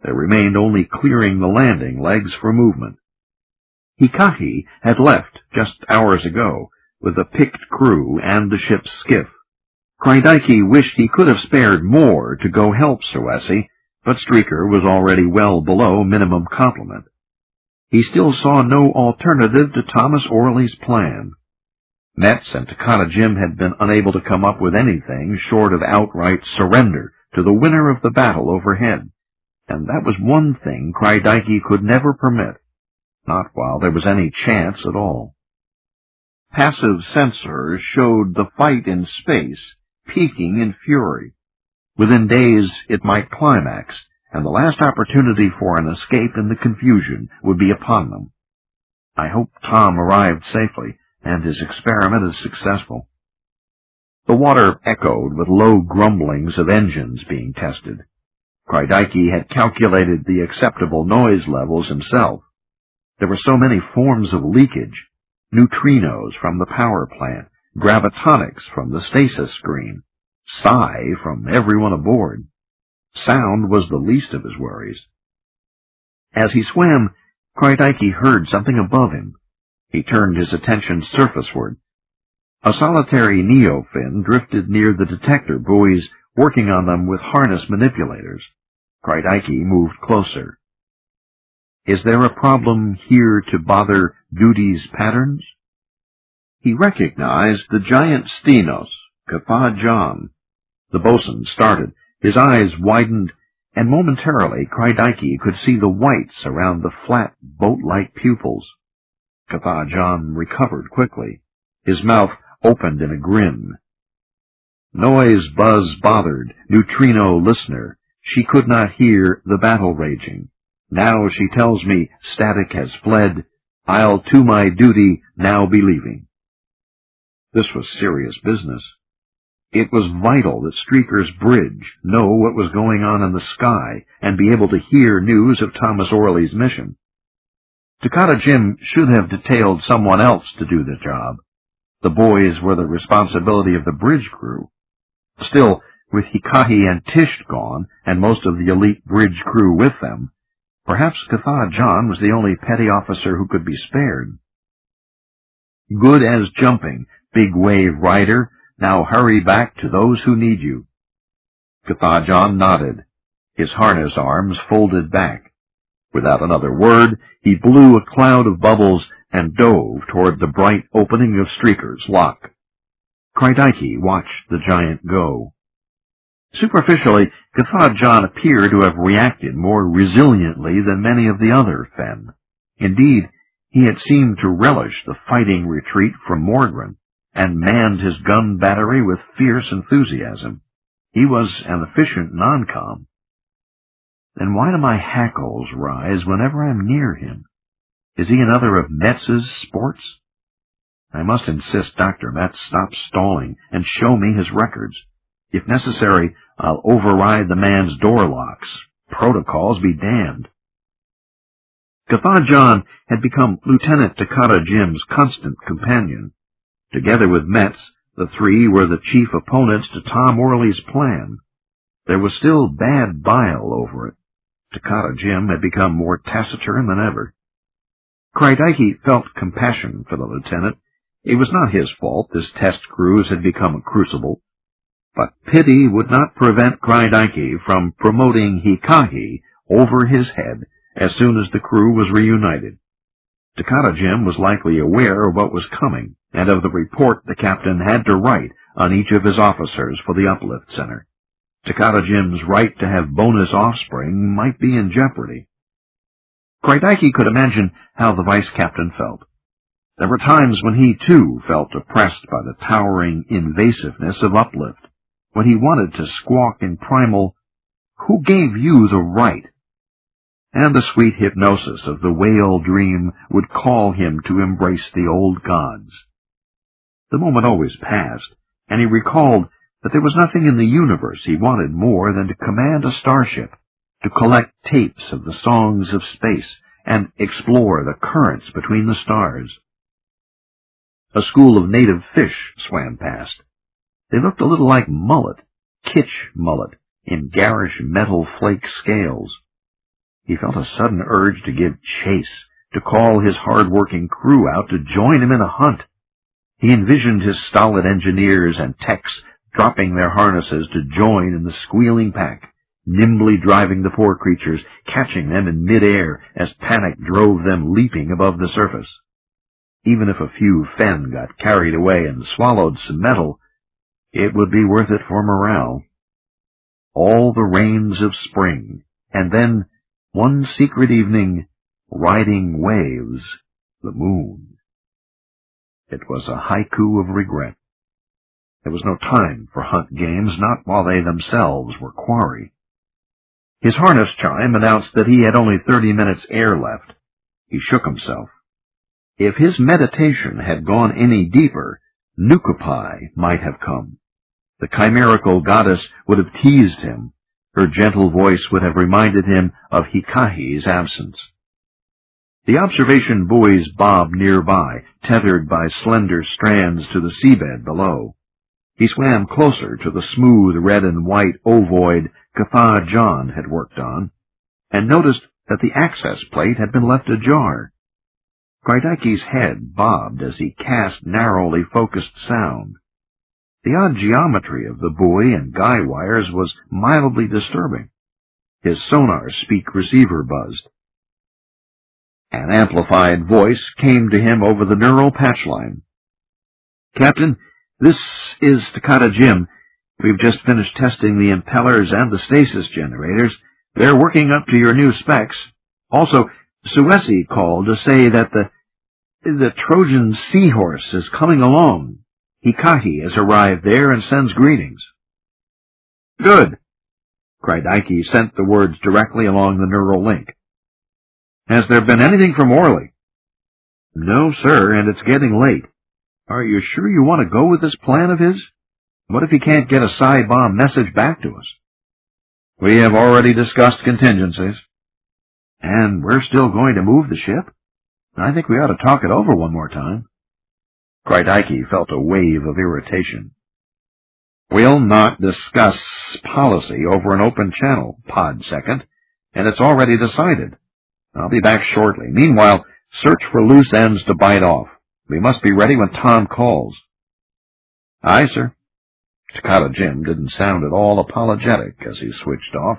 There remained only clearing the landing legs for movement. Hikahi had left just hours ago with a picked crew and the ship's skiff. Kreidaiki wished he could have spared more to go help Serwesi, but Streaker was already well below minimum complement. He still saw no alternative to Thomas Orley's plan. Metz and Takata Jim had been unable to come up with anything short of outright surrender to the winner of the battle overhead, and that was one thing Kreidaiki could never permit, not while there was any chance at all. Passive sensors showed the fight in space peaking in fury. Within days it might climax, and the last opportunity for an escape in the confusion would be upon them. I hope Tom arrived safely, and his experiment is successful. The water echoed with low grumblings of engines being tested. Kreidaiki had calculated the acceptable noise levels himself. There were so many forms of leakage: neutrinos from the power plant, gravitonics from the stasis screen, psi from everyone aboard. Sound was the least of his worries. As he swam, Kreidaiki heard something above him. He turned his attention surfaceward. A solitary neofin drifted near the detector buoys, working on them with harness manipulators. Kreidaiki moved closer. Is there a problem here to bother duty's patterns? He recognized the giant Stenos, K'tha Jan. The bosun started. His eyes widened, and momentarily Kreidaiki could see the whites around the flat, boat-like pupils. K'tha Jan recovered quickly. His mouth opened in a grin. Noise buzz bothered, neutrino listener. She could not hear the battle raging. Now she tells me static has fled. I'll to my duty now be leaving. This was serious business. It was vital that Streaker's bridge know what was going on in the sky and be able to hear news of Thomas Orley's mission. Takata Jim should have detailed someone else to do the job. The boys were the responsibility of the bridge crew. Still, with Hikahi and Tish gone, and most of the elite bridge crew with them, perhaps K'tha Jan was the only petty officer who could be spared. Good as jumping, big wave rider. Now hurry back to those who need you. K'tha Jan nodded. His harness arms folded back. Without another word, he blew a cloud of bubbles and dove toward the bright opening of Streaker's lock. Kreidaiki watched the giant go. Superficially, K'tha Jan appeared to have reacted more resiliently than many of the other Fen. Indeed, he had seemed to relish the fighting retreat from Mordrin, and manned his gun battery with fierce enthusiasm. He was an efficient non-com. Then why do my hackles rise whenever I'm near him? Is he another of Metz's sports? I must insist Dr. Metz stop stalling and show me his records. If necessary, I'll override the man's door locks. Protocols be damned. K'tha Jan had become Lieutenant Takata Jim's constant companion. Together with Metz, the three were the chief opponents to Tom Orley's plan. There was still bad bile over it. Takata Jim had become more taciturn than ever. Kreidaiki felt compassion for the lieutenant. It was not his fault this test cruise had become a crucible. But pity would not prevent Kreidaiki from promoting Hikahi over his head as soon as the crew was reunited. Takata Jim was likely aware of what was coming, and of the report the captain had to write on each of his officers for the uplift center. Takata Jim's right to have bonus offspring might be in jeopardy. Kreidaiki could imagine how the vice captain felt. There were times when he, too, felt oppressed by the towering invasiveness of uplift, when he wanted to squawk in primal, "Who gave you the right?" And the sweet hypnosis of the whale dream would call him to embrace the old gods. The moment always passed, and he recalled that there was nothing in the universe he wanted more than to command a starship, to collect tapes of the songs of space, and explore the currents between the stars. A school of native fish swam past. They looked a little like mullet, kitsch mullet, in garish metal flake scales. He felt a sudden urge to give chase, to call his hard-working crew out to join him in a hunt. He envisioned his stolid engineers and techs dropping their harnesses to join in the squealing pack, nimbly driving the poor creatures, catching them in mid-air as panic drove them leaping above the surface. Even if a few fen got carried away and swallowed some metal, it would be worth it for morale. All the rains of spring, and then, one secret evening, riding waves, the moon. It was a haiku of regret. There was no time for hunt games, not while they themselves were quarry. His harness chime announced that he had only 30 minutes air left. He shook himself. If his meditation had gone any deeper, Nukupai might have come. The chimerical goddess would have teased him. Her gentle voice would have reminded him of Hikahi's absence. The observation buoys bobbed nearby, tethered by slender strands to the seabed below. He swam closer to the smooth red and white ovoid Katha John had worked on, and noticed that the access plate had been left ajar. Kraidaiki's head bobbed as he cast narrowly focused sound. The odd geometry of the buoy and guy wires was mildly disturbing. His sonar speak receiver buzzed. An amplified voice came to him over the neural patch line. "Captain, this is Takata Jim. We've just finished testing the impellers and the stasis generators. They're working up to your new specs. Also, Suesi called to say that the Trojan seahorse is coming along. Hikahi has arrived there and sends greetings." "Good." Kraidaiki sent the words directly along the neural link. "Has there been anything from Orly?" "No, sir, and it's getting late. Are you sure you want to go with this plan of his? What if he can't get a Sci-Bomb message back to us?" "We have already discussed contingencies." "And we're still going to move the ship? I think we ought to talk it over one more time." Kraidaiki felt a wave of irritation. "We'll not discuss policy over an open channel, Pod Second, and it's already decided. I'll be back shortly. Meanwhile, search for loose ends to bite off. We must be ready when Tom calls." "Aye, sir." Takata Jim didn't sound at all apologetic as he switched off.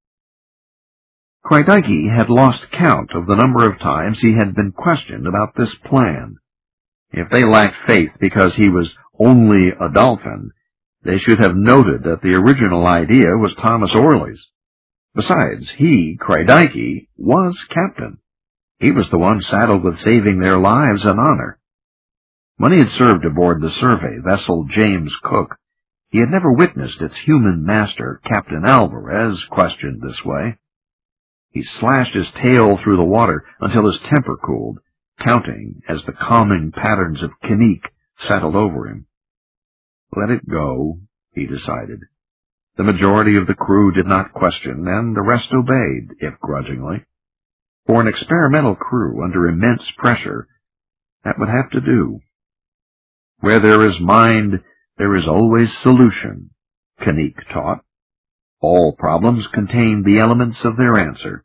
Kraidaiki had lost count of the number of times he had been questioned about this plan. If they lacked faith because he was only a dolphin, they should have noted that the original idea was Thomas Orley's. Besides, he, Kraidaiki, was captain. He was the one saddled with saving their lives and honor. When he had served aboard the survey vessel James Cook, he had never witnessed its human master, Captain Alvarez, questioned this way. He slashed his tail through the water until his temper cooled, counting as the calming patterns of Kanique settled over him. Let it go, he decided. The majority of the crew did not question, and the rest obeyed, if grudgingly. For an experimental crew under immense pressure, that would have to do. Where there is mind, there is always solution, Kanique taught. All problems contain the elements of their answer.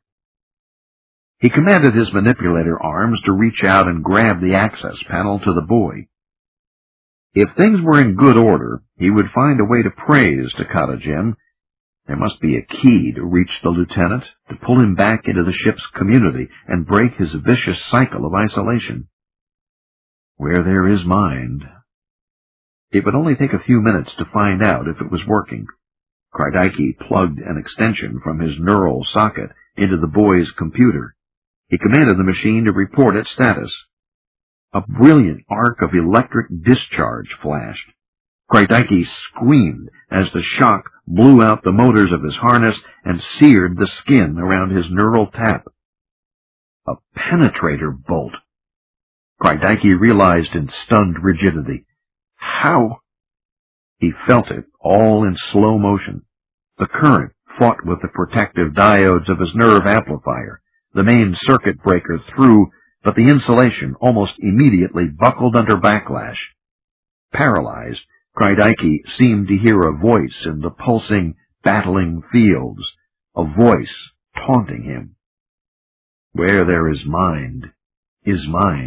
He commanded his manipulator arms to reach out and grab the access panel to the buoy. If things were in good order, he would find a way to praise Takata Jim. There must be a key to reach the lieutenant, to pull him back into the ship's community and break his vicious cycle of isolation. Where there is mind. It would only take a few minutes to find out if it was working. Kraidaiki plugged an extension from his neural socket into the buoy's computer. He commanded the machine to report its status. A brilliant arc of electric discharge flashed. Kraidaiki screamed as the shock blew out the motors of his harness and seared the skin around his neural tap. A penetrator bolt. Kraidaiki realized in stunned rigidity. How? He felt it all in slow motion. The current fought with the protective diodes of his nerve amplifier. The main circuit breaker threw, but the insulation almost immediately buckled under backlash. Paralyzed, Kraidaiki seemed to hear a voice in the pulsing, battling fields, a voice taunting him. Where there is mind, is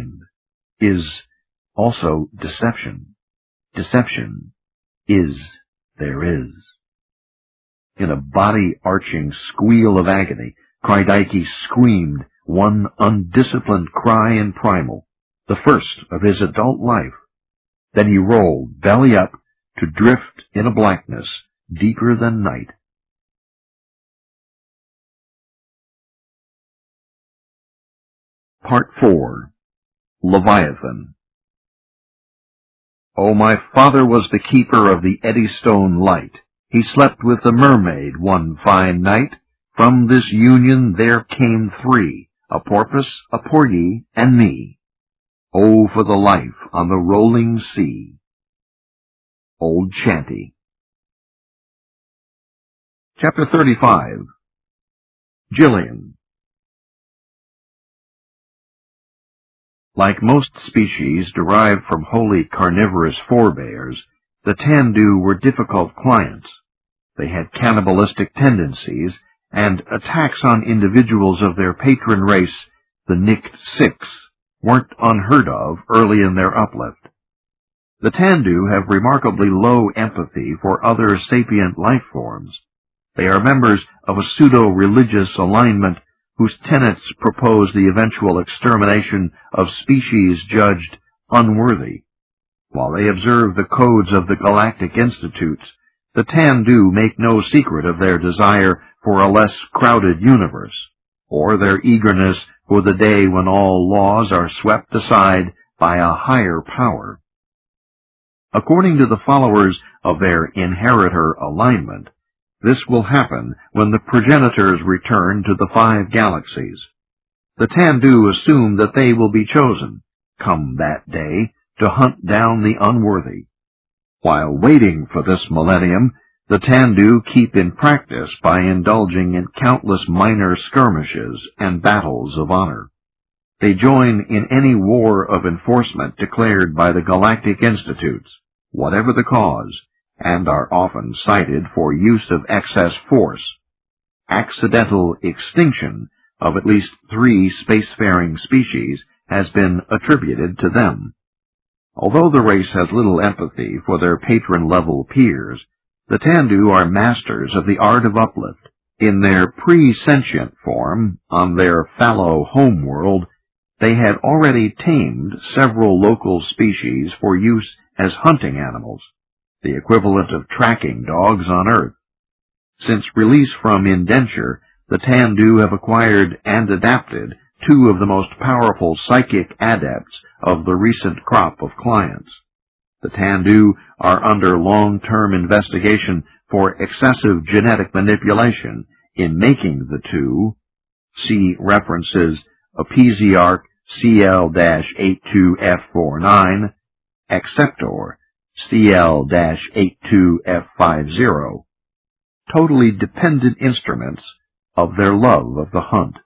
also deception. Deception is there is. In a body-arching squeal of agony, Kreideike screamed one undisciplined cry in primal, the first of his adult life. Then he rolled, belly up, to drift in a blackness deeper than night. Part 4. Leviathan. Oh, my father was the keeper of the Eddystone light. He slept with the mermaid one fine night. From this union there came three, a porpoise, a porgy, and me. Oh, for the life on the rolling sea. Old Chanty. Chapter 35. Jillian. Like most species derived from wholly carnivorous forebears, the Tandu were difficult clients. They had cannibalistic tendencies, and attacks on individuals of their patron race, the Nicked Six, weren't unheard of early in their uplift. The Tandu have remarkably low empathy for other sapient life forms. They are members of a pseudo-religious alignment whose tenets propose the eventual extermination of species judged unworthy. While they observe the codes of the Galactic Institutes, the Tandu make no secret of their desire for a less crowded universe, or their eagerness for the day when all laws are swept aside by a higher power. According to the followers of their inheritor alignment, this will happen when the progenitors return to the 5 galaxies. The Tandu assume that they will be chosen, come that day, to hunt down the unworthy. While waiting for this millennium, the Tandu keep in practice by indulging in countless minor skirmishes and battles of honor. They join in any war of enforcement declared by the Galactic Institutes, whatever the cause, and are often cited for use of excess force. Accidental extinction of at least 3 spacefaring species has been attributed to them. Although the race has little empathy for their patron-level peers, the Tandu are masters of the art of uplift. In their pre-sentient form, on their fallow homeworld, they had already tamed several local species for use as hunting animals, the equivalent of tracking dogs on Earth. Since release from indenture, the Tandu have acquired and adapted 2 of the most powerful psychic adepts of the recent crop of clients. The Tandu are under long-term investigation for excessive genetic manipulation in making the 2, see references Epesiarch CL-82F49, Acceptor CL-82F50, totally dependent instruments of their love of the hunt.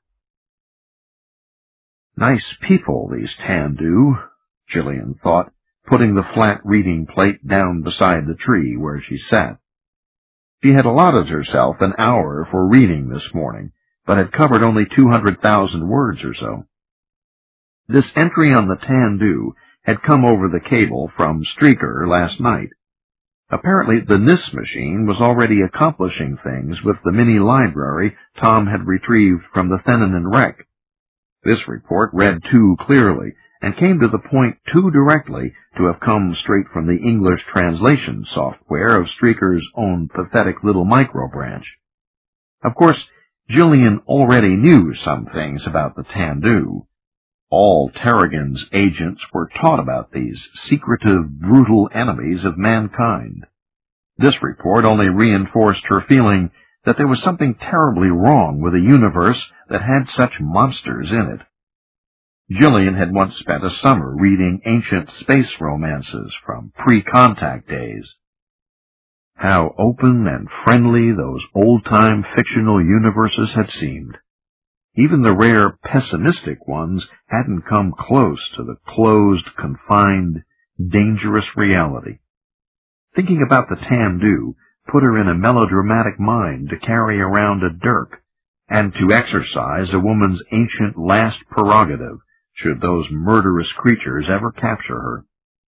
Nice people, these Tandu, Jillian thought, putting the flat reading plate down beside the tree where she sat. She had allotted herself an hour for reading this morning, but had covered only 200,000 words or so. This entry on the Tandu had come over the cable from Streaker last night. Apparently the NIS machine was already accomplishing things with the mini-library Tom had retrieved from the Thenanin wreck. This report read too clearly and came to the point too directly to have come straight from the English translation software of Streaker's own pathetic little micro-branch. Of course, Jillian already knew some things about the Tandu. All Terrigan's agents were taught about these secretive, brutal enemies of mankind. This report only reinforced her feeling that there was something terribly wrong with a universe that had such monsters in it. Jillian had once spent a summer reading ancient space romances from pre-contact days. How open and friendly those old-time fictional universes had seemed. Even the rare pessimistic ones hadn't come close to the closed, confined, dangerous reality. Thinking about the Tandu put her in a melodramatic mind to carry around a dirk, and to exercise a woman's ancient last prerogative, should those murderous creatures ever capture her.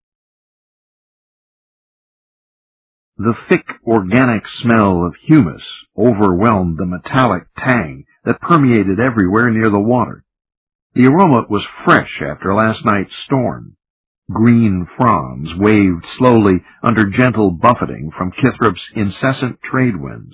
The thick, organic smell of humus overwhelmed the metallic tang that permeated everywhere near the water. The aroma was fresh after last night's storm. Green fronds waved slowly under gentle buffeting from Kithrop's incessant trade winds.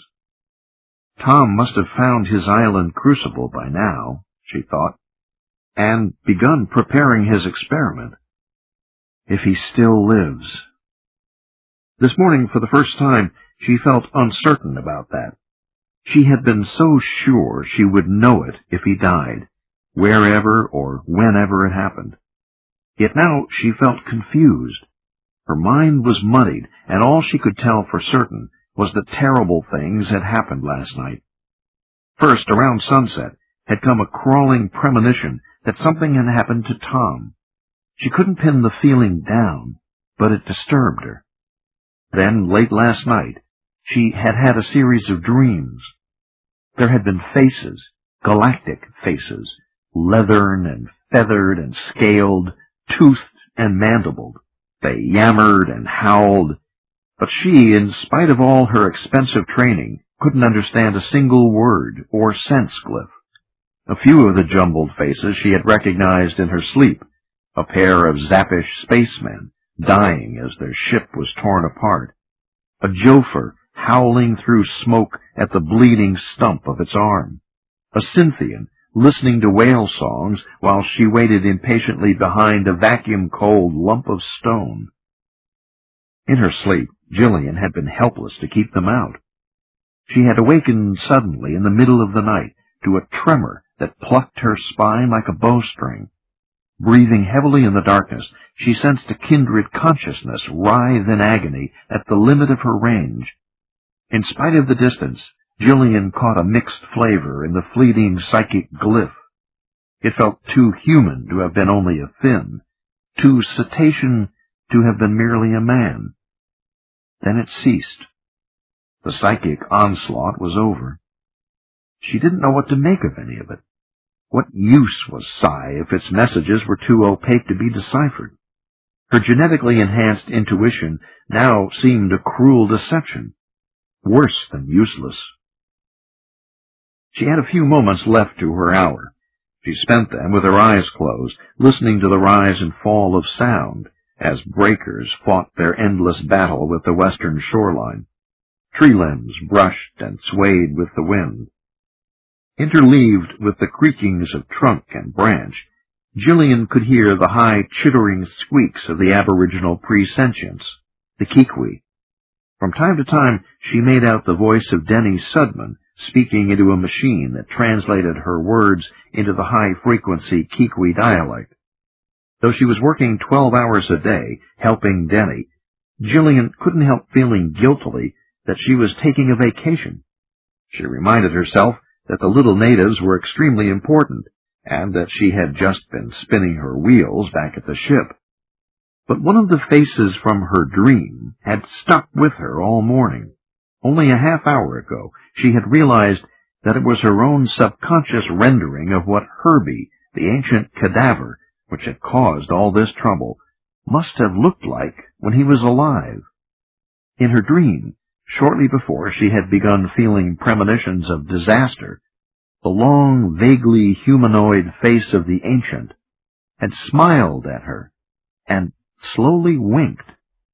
Tom must have found his island crucible by now, she thought, and begun preparing his experiment. If he still lives. This morning, for the first time, she felt uncertain about that. She had been so sure she would know it if he died, wherever or whenever it happened. Yet now she felt confused. Her mind was muddied, and all she could tell for certain was that terrible things had happened last night. First, around sunset, had come a crawling premonition that something had happened to Tom. She couldn't pin the feeling down, but it disturbed her. Then, late last night, she had had a series of dreams. There had been faces, galactic faces, leathern and feathered and scaled, toothed and mandibled. They yammered and howled, but she, in spite of all her expensive training, couldn't understand a single word or sense glyph. A few of the jumbled faces she had recognized in her sleep, a pair of Zappish spacemen dying as their ship was torn apart, a Joffer howling through smoke at the bleeding stump of its arm, a Cynthian listening to whale songs while she waited impatiently behind a vacuum-cold lump of stone. In her sleep, Jillian had been helpless to keep them out. She had awakened suddenly in the middle of the night to a tremor that plucked her spine like a bowstring. Breathing heavily in the darkness, she sensed a kindred consciousness writhe in agony at the limit of her range. In spite of the distance, Jillian caught a mixed flavor in the fleeting psychic glyph. It felt too human to have been only a Finn, too cetacean to have been merely a man. Then it ceased. The psychic onslaught was over. She didn't know what to make of any of it. What use was psi if its messages were too opaque to be deciphered? Her genetically enhanced intuition now seemed a cruel deception, worse than useless. She had a few moments left to her hour. She spent them with her eyes closed, listening to the rise and fall of sound as breakers fought their endless battle with the western shoreline. Tree limbs brushed and swayed with the wind. Interleaved with the creakings of trunk and branch, Jillian could hear the high, chittering squeaks of the aboriginal presentients, the Kiqui. From time to time, she made out the voice of Denny Sudman speaking into a machine that translated her words into the high-frequency Kiqui dialect. Though she was working 12 hours a day, helping Denny, Jillian couldn't help feeling guiltily that she was taking a vacation. She reminded herself that the little natives were extremely important, and that she had just been spinning her wheels back at the ship. But one of the faces from her dream had stuck with her all morning. Only a half hour ago, she had realized that it was her own subconscious rendering of what Herbie, the ancient cadaver, which had caused all this trouble, must have looked like when he was alive. In her dream, shortly before she had begun feeling premonitions of disaster, the long, vaguely humanoid face of the ancient had smiled at her and slowly winked.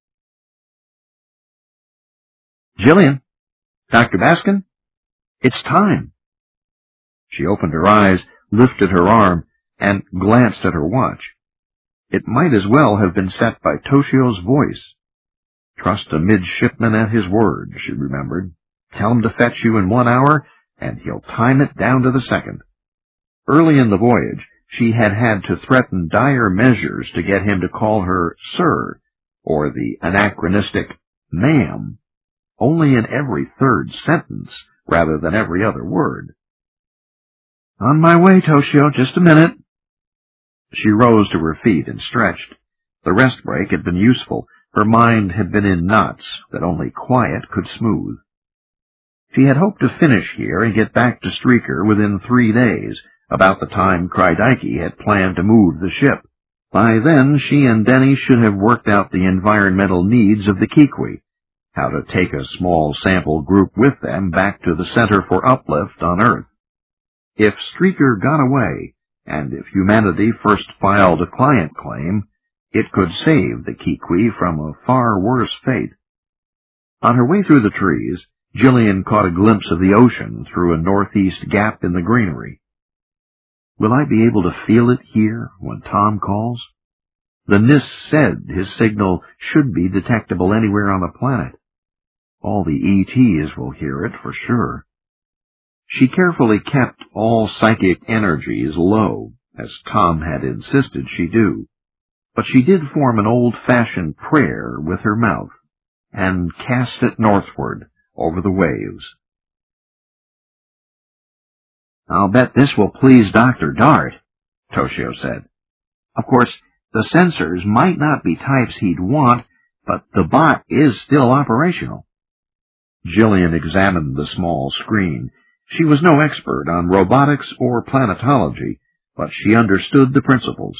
"Jillian, Dr. Baskin, it's time." She opened her eyes, lifted her arm, and glanced at her watch. It might as well have been set by Toshio's voice. Trust a midshipman at his word, she remembered. Tell him to fetch you in 1 hour, and he'll time it down to the second. Early in the voyage, she had had to threaten dire measures to get him to call her sir, or the anachronistic ma'am, only in every third sentence rather than every other word. "On my way, Toshio, just a minute." She rose to her feet and stretched. The rest break had been useful. Her mind had been in knots that only quiet could smooth. She had hoped to finish here and get back to Streaker within 3 days, about the time Kreideike had planned to move the ship. By then, she and Denny should have worked out the environmental needs of the Kiwi, how to take a small sample group with them back to the Center for Uplift on Earth. If Streaker got away, and if humanity first filed a client claim, it could save the Kiwi from a far worse fate. On her way through the trees, Jillian caught a glimpse of the ocean through a northeast gap in the greenery. Will I be able to feel it here when Tom calls? The NIST said his signal should be detectable anywhere on the planet. All the ETs will hear it for sure. She carefully kept all psychic energies low, as Tom had insisted she do, but she did form an old-fashioned prayer with her mouth and cast it northward over the waves. "I'll bet this will please Dr. Dart," Toshio said. "Of course, the sensors might not be types he'd want, but the bot is still operational." Jillian examined the small screen. She was no expert on robotics or planetology, but she understood the principles.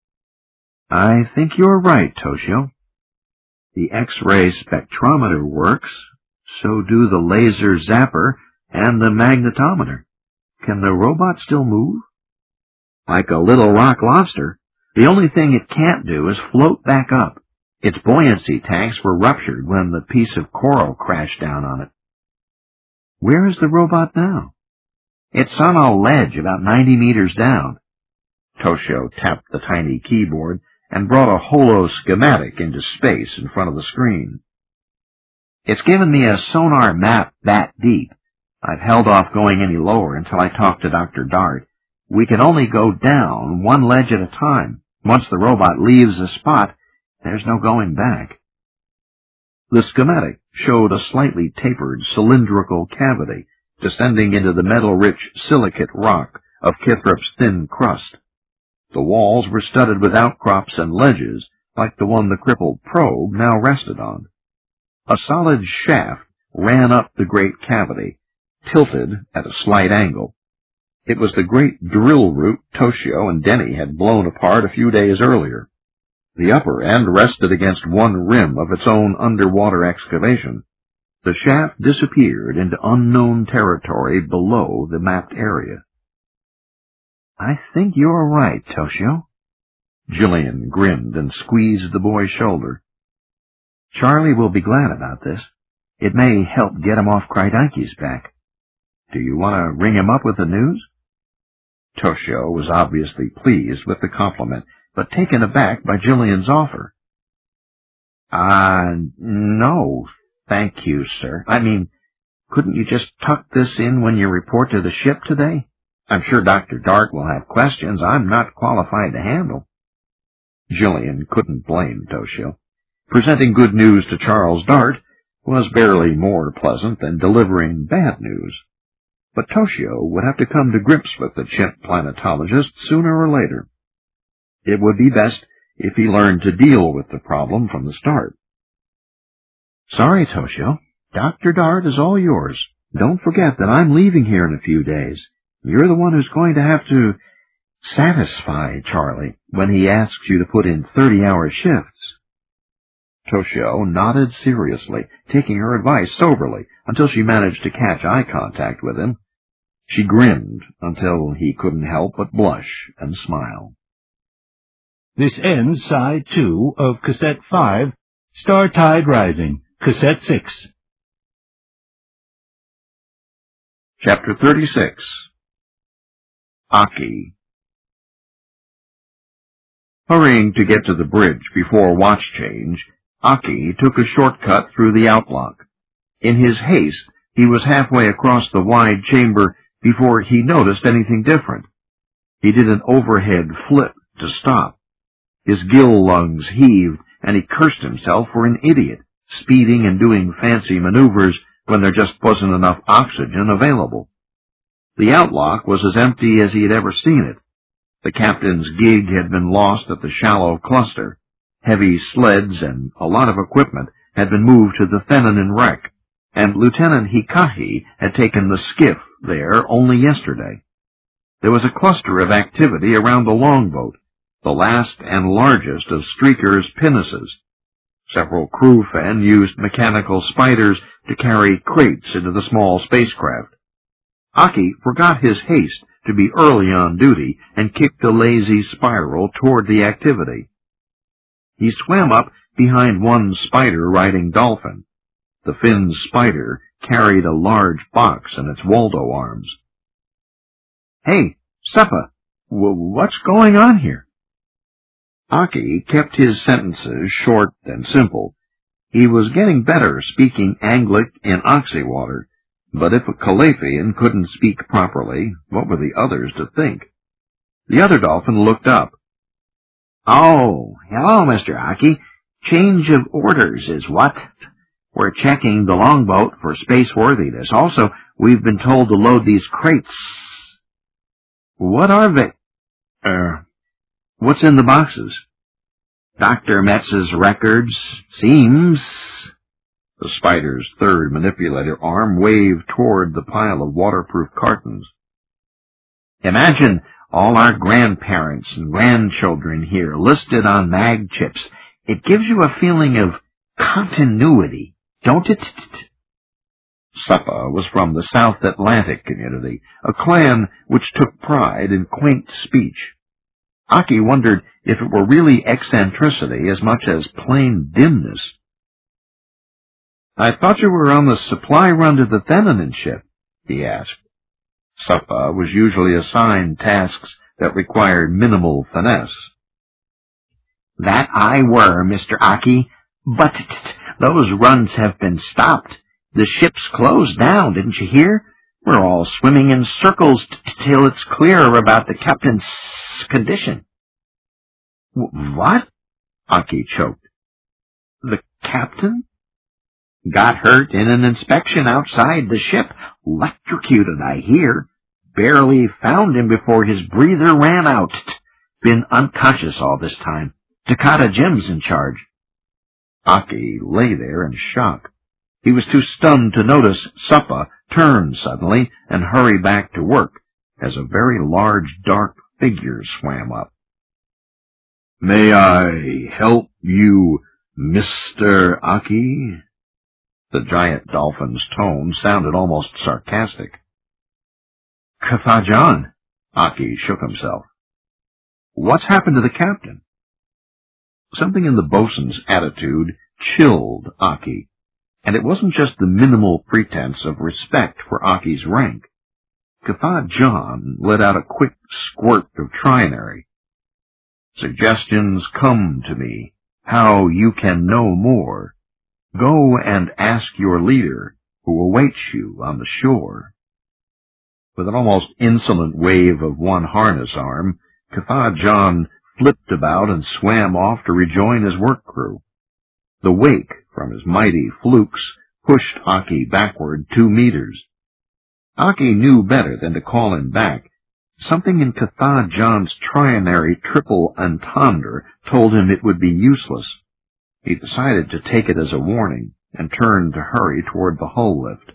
"I think you're right, Toshio. The X-ray spectrometer works, so do the laser zapper and the magnetometer. Can the robot still move?" "Like a little rock lobster. The only thing it can't do is float back up. Its buoyancy tanks were ruptured when the piece of coral crashed down on it." "Where is the robot now?" "It's on a ledge about 90 meters down." Toshio tapped the tiny keyboard and brought a holo schematic into space in front of the screen. "It's given me a sonar map that deep. I've held off going any lower until I talk to Dr. Dart. We can only go down one ledge at a time. Once the robot leaves a spot, there's no going back." The schematic showed a slightly tapered cylindrical cavity descending into the metal-rich silicate rock of Kithrop's thin crust. The walls were studded with outcrops and ledges, like the one the crippled probe now rested on. A solid shaft ran up the great cavity, tilted at a slight angle. It was the great drill route Toshio and Denny had blown apart a few days earlier. The upper end rested against one rim of its own underwater excavation. The shaft disappeared into unknown territory below the mapped area. "I think you're right, Toshio." Jillian grinned and squeezed the boy's shoulder. "Charlie will be glad about this. It may help get him off Kreideike's back. Do you want to ring him up with the news?" Toshio was obviously pleased with the compliment, but taken aback by Jillian's offer. No, thank you, sir. I mean, couldn't you just tuck this in when you report to the ship today? I'm sure Dr. Dart will have questions I'm not qualified to handle." Jillian couldn't blame Toshio. Presenting good news to Charles Dart was barely more pleasant than delivering bad news. But Toshio would have to come to grips with the chimp planetologist sooner or later. It would be best if he learned to deal with the problem from the start. "Sorry, Toshio. Dr. Dart is all yours. Don't forget that I'm leaving here in a few days. You're the one who's going to have to satisfy Charlie when he asks you to put in 30-hour shifts." Toshio nodded seriously, taking her advice soberly until she managed to catch eye contact with him. She grinned until he couldn't help but blush and smile. This ends Side 2 of Cassette 5, Star Tide Rising, Cassette 6. Chapter 36. Aki. Hurrying to get to the bridge before watch change, Aki took a shortcut through the outlock. In his haste, he was halfway across the wide chamber before he noticed anything different. He did an overhead flip to stop. His gill lungs heaved, and he cursed himself for an idiot, speeding and doing fancy maneuvers when there just wasn't enough oxygen available. The outlock was as empty as he had ever seen it. The captain's gig had been lost at the shallow cluster. Heavy sleds and a lot of equipment had been moved to the Fennin wreck, and Lieutenant Hikahi had taken the skiff there only yesterday. There was a cluster of activity around the longboat, the last and largest of Streaker's pinnaces. Several crewfen used mechanical spiders to carry crates into the small spacecraft. Aki forgot his haste to be early on duty and kicked a lazy spiral toward the activity. He swam up behind one spider-riding dolphin. The Finn spider carried a large box in its Waldo arms. "Hey, Seppa, what's going on here?" Aki kept his sentences short and simple. He was getting better speaking Anglic in Oxywater, but if a Calafian couldn't speak properly, what were the others to think? The other dolphin looked up. "Oh, hello, Mr. Aki. Change of orders is what? We're checking the longboat for spaceworthiness. Also, we've been told to load these crates." "What are they?" What's in the boxes?" "Dr. Metz's records, seems." The spider's third manipulator arm waved toward the pile of waterproof cartons. "Imagine all our grandparents and grandchildren here listed on mag chips. It gives you a feeling of continuity, don't it?" Seppa was from the South Atlantic community, a clan which took pride in quaint speech. Aki wondered if it were really eccentricity as much as plain dimness. "I thought you were on the supply run to the Thenanin ship," he asked. Seppa was usually assigned tasks that required minimal finesse. "That I were, Mr. Aki, but those runs have been stopped. The ship's closed down, didn't you hear? We're all swimming in circles till it's clear about the captain's condition." "What?" Aki choked. "The captain?" "Got hurt in an inspection outside the ship. Electrocuted, I hear. Barely found him before his breather ran out. Been unconscious all this time. Takata Jim's in charge." Aki lay there in shock. He was too stunned to notice Seppa turn suddenly and hurry back to work as a very large dark figure swam up. "May I help you, Mr. Aki?" The giant dolphin's tone sounded almost sarcastic. "K'Tha-John," Aki shook himself. "What's happened to the captain?" Something in the bosun's attitude chilled Aki, and it wasn't just the minimal pretense of respect for Aki's rank. K'Tha-John let out a quick squirt of trinary. "Suggestions come to me, how you can know more. Go and ask your leader, who awaits you on the shore." With an almost insolent wave of one harness arm, K'Tha-John flipped about and swam off to rejoin his work crew. The wake from his mighty flukes pushed Aki backward 2 meters. Aki knew better than to call him back. Something in K'Tha-John's trinary triple entendre told him it would be useless. He decided to take it as a warning and turned to hurry toward the hull lift.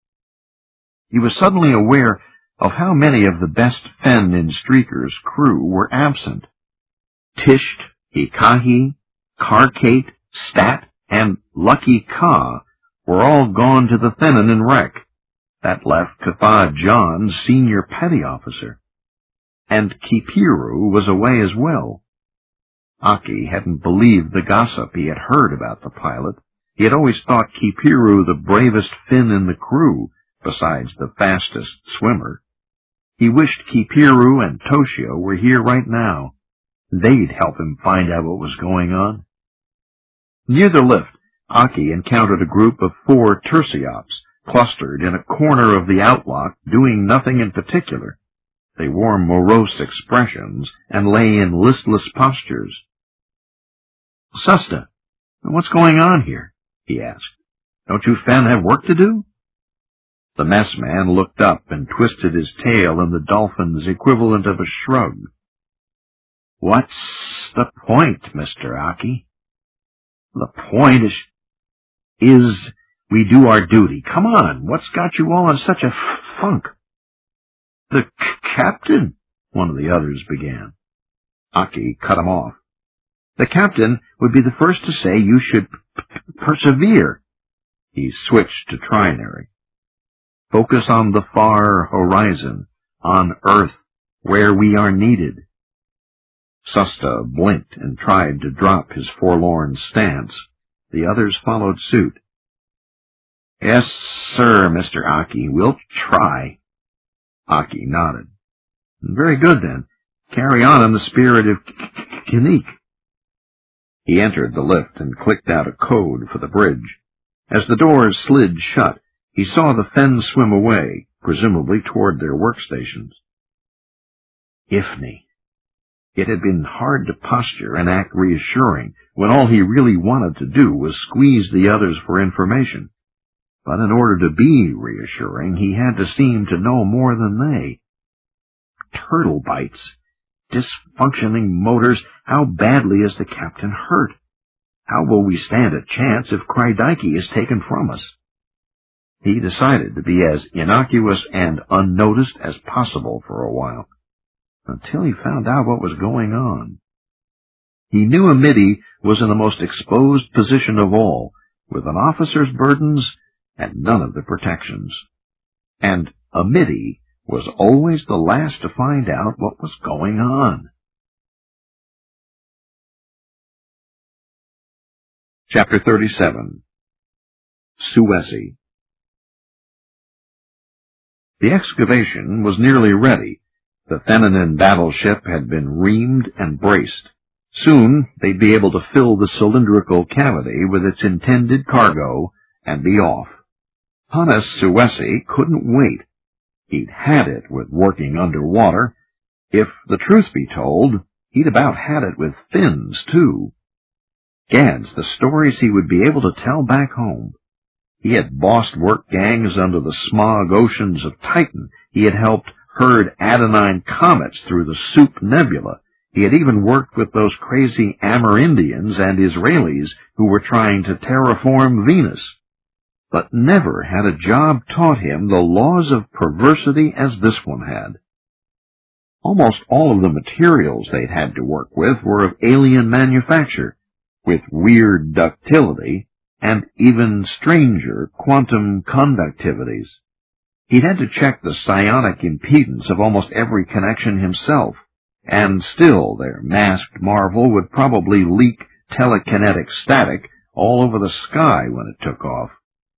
He was suddenly aware of how many of the best Fen in Streaker's crew were absent. Tisht, Hikahi, Karkate, Stat, and Lucky Ka were all gone to the Thenanin wreck. That left K'Tha-John's senior petty officer. And Kipiru was away as well. Aki hadn't believed the gossip he had heard about the pilot. He had always thought Kipiru the bravest Finn in the crew, besides the fastest swimmer. He wished Kipiru and Toshio were here right now. They'd help him find out what was going on. Near the lift, Aki encountered a group of 4 Terciops, clustered in a corner of the outlock, doing nothing in particular. They wore morose expressions and lay in listless postures. "Susta, what's going on here?" he asked. "Don't you Fen have work to do?" The messman looked up and twisted his tail in the dolphin's equivalent of a shrug. "What's the point, Mr. Aki?" "The point is We do our duty. Come on, what's got you all in such a funk? The captain, one of the others began. Aki cut him off. The captain would be the first to say you should persevere. He switched to trinary. Focus on the far horizon, on Earth, where we are needed. Susta blinked and tried to drop his forlorn stance. The others followed suit. Yes, sir, Mr. Aki, we'll try. Aki nodded. Very good, then. Carry on in the spirit of Kanik. He entered the lift and clicked out a code for the bridge. As the doors slid shut, he saw the Fen swim away, presumably toward their workstations. Ifni. It had been hard to posture and act reassuring when all he really wanted to do was squeeze the others for information. But in order to be reassuring, he had to seem to know more than they. Turtle bites. Dysfunctioning motors. How badly is the captain hurt? How will we stand a chance if Krydeiki is taken from us? He decided to be as innocuous and unnoticed as possible for a while, until he found out what was going on. He knew Amidi was in the most exposed position of all, with an officer's burdens and none of the protections. And Amidi was always the last to find out what was going on. Chapter 37. Suesi. The excavation was nearly ready. The Thenanin battleship had been reamed and braced. Soon they'd be able to fill the cylindrical cavity with its intended cargo and be off. Hannes Suesi couldn't wait. He'd had it with working underwater. If the truth be told, he'd about had it with fins, too. Gads, the stories he would be able to tell back home. He had bossed work gangs under the smog oceans of Titan. He had helped herd Adenine comets through the Soup Nebula. He had even worked with those crazy Amerindians and Israelis who were trying to terraform Venus. But never had a job taught him the laws of perversity as this one had. Almost all of the materials they'd had to work with were of alien manufacture, with weird ductility and even stranger quantum conductivities. He'd had to check the psionic impedance of almost every connection himself, and still their masked marvel would probably leak telekinetic static all over the sky when it took off.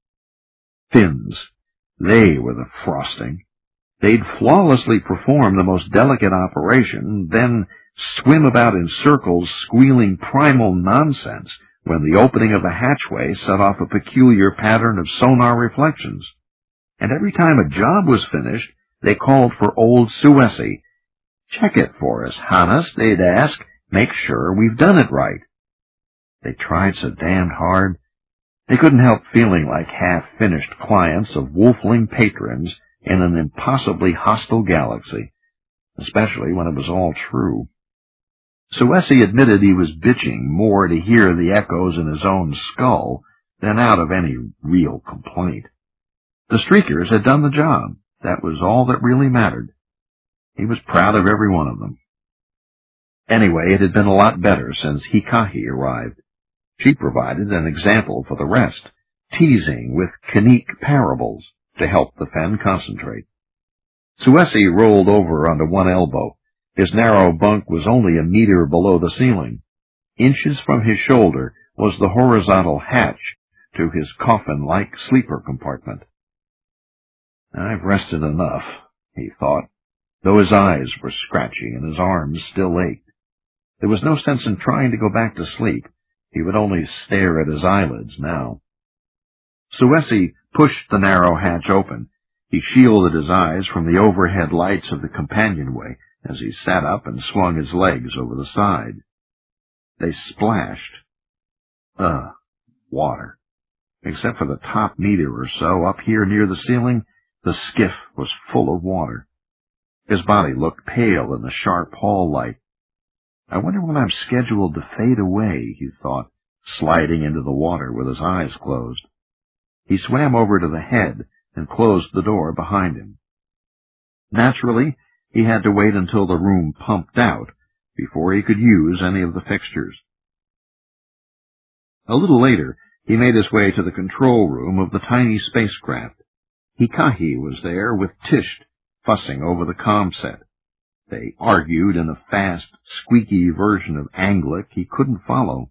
Fins. They were the frosting. They'd flawlessly perform the most delicate operation, then swim about in circles squealing primal nonsense when the opening of the hatchway set off a peculiar pattern of sonar reflections. And every time a job was finished, they called for old Suesi. Check it for us, Hannes, they'd ask. Make sure we've done it right. They tried so damned hard. They couldn't help feeling like half-finished clients of wolfling patrons in an impossibly hostile galaxy, especially when it was all true. Suesi admitted he was bitching more to hear the echoes in his own skull than out of any real complaint. The Streakers had done the job. That was all that really mattered. He was proud of every one of them. Anyway, it had been a lot better since Hikahi arrived. She provided an example for the rest, teasing with Kanik parables to help the Fen concentrate. Suesi rolled over onto one elbow. His narrow bunk was only a meter below the ceiling. Inches from his shoulder was the horizontal hatch to his coffin-like sleeper compartment. I've rested enough, he thought, though his eyes were scratchy and his arms still ached. There was no sense in trying to go back to sleep. He would only stare at his eyelids now. Suesi pushed the narrow hatch open. He shielded his eyes from the overhead lights of the companionway as he sat up and swung his legs over the side. They splashed. Water. Except for the top meter or so up here near the ceiling, the skiff was full of water. His body looked pale in the sharp hall light. I wonder when I'm scheduled to fade away, he thought, sliding into the water with his eyes closed. He swam over to the head and closed the door behind him. Naturally, he had to wait until the room pumped out before he could use any of the fixtures. A little later, he made his way to the control room of the tiny spacecraft. Hikahi was there with Tisht fussing over the comm set. They argued in a fast, squeaky version of Anglic he couldn't follow.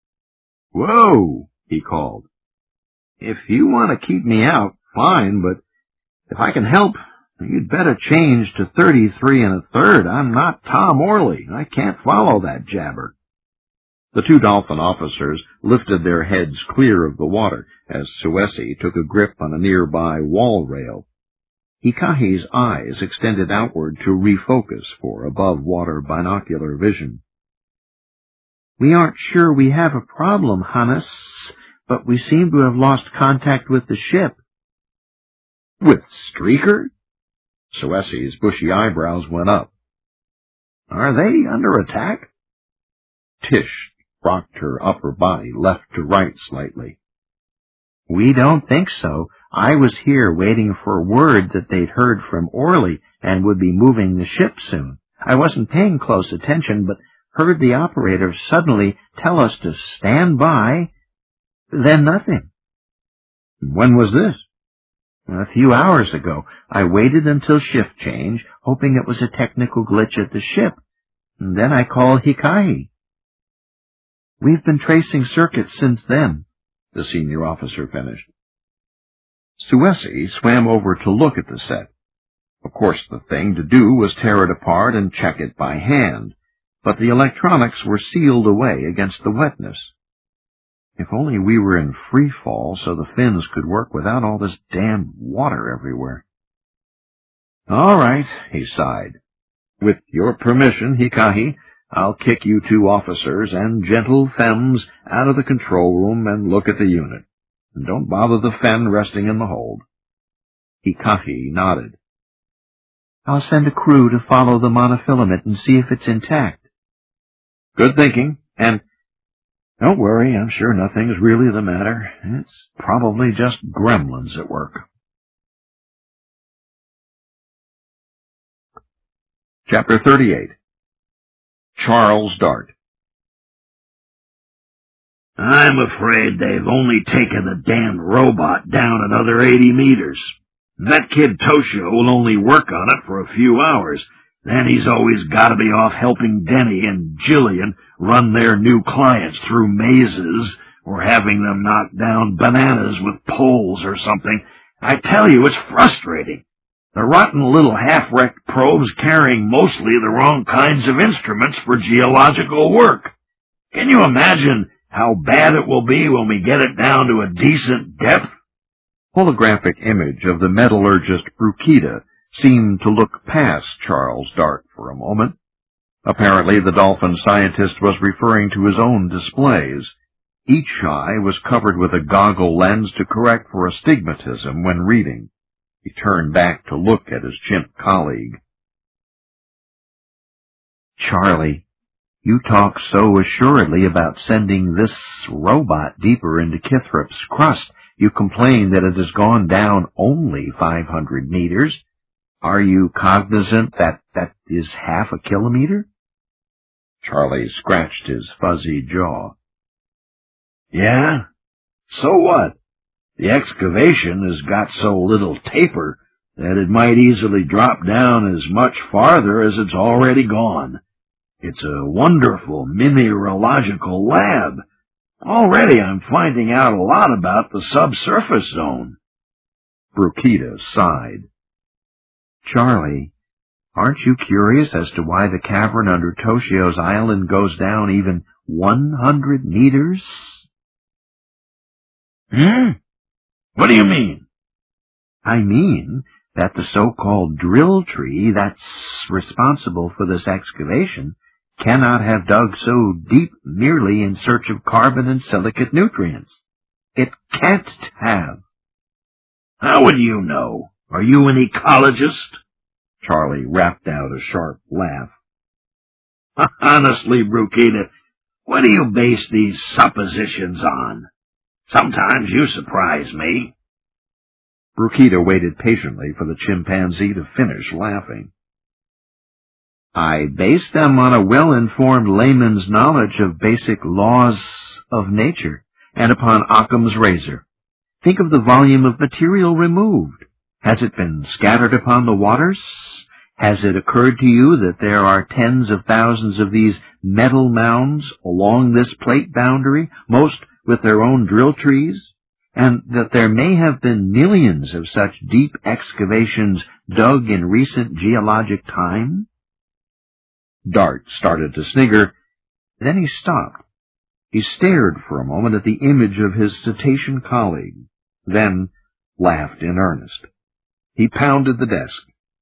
"Whoa!" he called. "If you want to keep me out, fine, but if I can help, you'd better change to 33 1/3. I'm not Tom Orley. I can't follow that jabber." The two Dolphin officers lifted their heads clear of the water as Suesi took a grip on a nearby wall rail. Hikahi's eyes extended outward to refocus for above-water binocular vision. "We aren't sure we have a problem, Hannes, but we seem to have lost contact with the ship." "With Streaker?" Suesi's bushy eyebrows went up. "Are they under attack?" Tish rocked her upper body left to right slightly. "We don't think so. I was here waiting for word that they'd heard from Orley and would be moving the ship soon. I wasn't paying close attention, but heard the operator suddenly tell us to stand by, then nothing." "When was this?" "A few hours ago. I waited until shift change, hoping it was a technical glitch at the ship. And then I called Hikahi." "We've been tracing circuits since then," the senior officer finished. Suesi swam over to look at the set. Of course, the thing to do was tear it apart and check it by hand, but the electronics were sealed away against the wetness. If only we were in free fall so the fins could work without all this damned water everywhere. "All right," he sighed. "With your permission, Hikahi, I'll kick you two officers and gentle femmes out of the control room and look at the unit. And don't bother the Fen resting in the hold." Hikahi nodded. "I'll send a crew to follow the monofilament and see if it's intact." "Good thinking, and don't worry, I'm sure nothing's really the matter. It's probably just gremlins at work." Chapter 38. Charles Dart. "I'm afraid they've only taken the damned robot down another 80 meters. That kid Toshio will only work on it for a few hours. Then he's always got to be off helping Denny and Jillian run their new clients through mazes or having them knock down bananas with poles or something. I tell you, it's frustrating. The rotten little half-wrecked probe's carrying mostly the wrong kinds of instruments for geological work. Can you imagine how bad it will be when we get it down to a decent depth?" Holographic image of the metallurgist Brukita seemed to look past Charles Dart for a moment. Apparently the Dolphin scientist was referring to his own displays. Each eye was covered with a goggle lens to correct for astigmatism when reading. He turned back to look at his chimp colleague. "Charlie, you talk so assuredly about sending this robot deeper into Kithrop's crust, you complain that it has gone down only 500 meters. Are you cognizant that that is half a kilometer?" Charlie scratched his fuzzy jaw. "Yeah? So what? The excavation has got so little taper that it might easily drop down as much farther as it's already gone. It's a wonderful mineralogical lab. Already I'm finding out a lot about the subsurface zone." Brukita sighed. "Charlie, aren't you curious as to why the cavern under Toshio's island goes down even 100 meters? What do you mean?" I mean that the so-called drill tree that's responsible for this excavation cannot have dug so deep merely in search of carbon and silicate nutrients. It can't have. "How would you know? Are you an ecologist?" Charlie rapped out a sharp laugh. "Honestly, Brukita, what do you base these suppositions on? Sometimes you surprise me. Brukita waited patiently for the chimpanzee to finish laughing. I base them on a well-informed layman's knowledge of basic laws of nature and upon Occam's razor. Think of the volume of material removed. Has it been scattered upon the waters? Has it occurred to you that there are tens of thousands of these metal mounds along this plate boundary, most with their own drill trees, and that there may have been millions of such deep excavations dug in recent geologic time? Dart started to snigger, then he stopped. He stared for a moment at the image of his cetacean colleague, then laughed in earnest. He pounded the desk.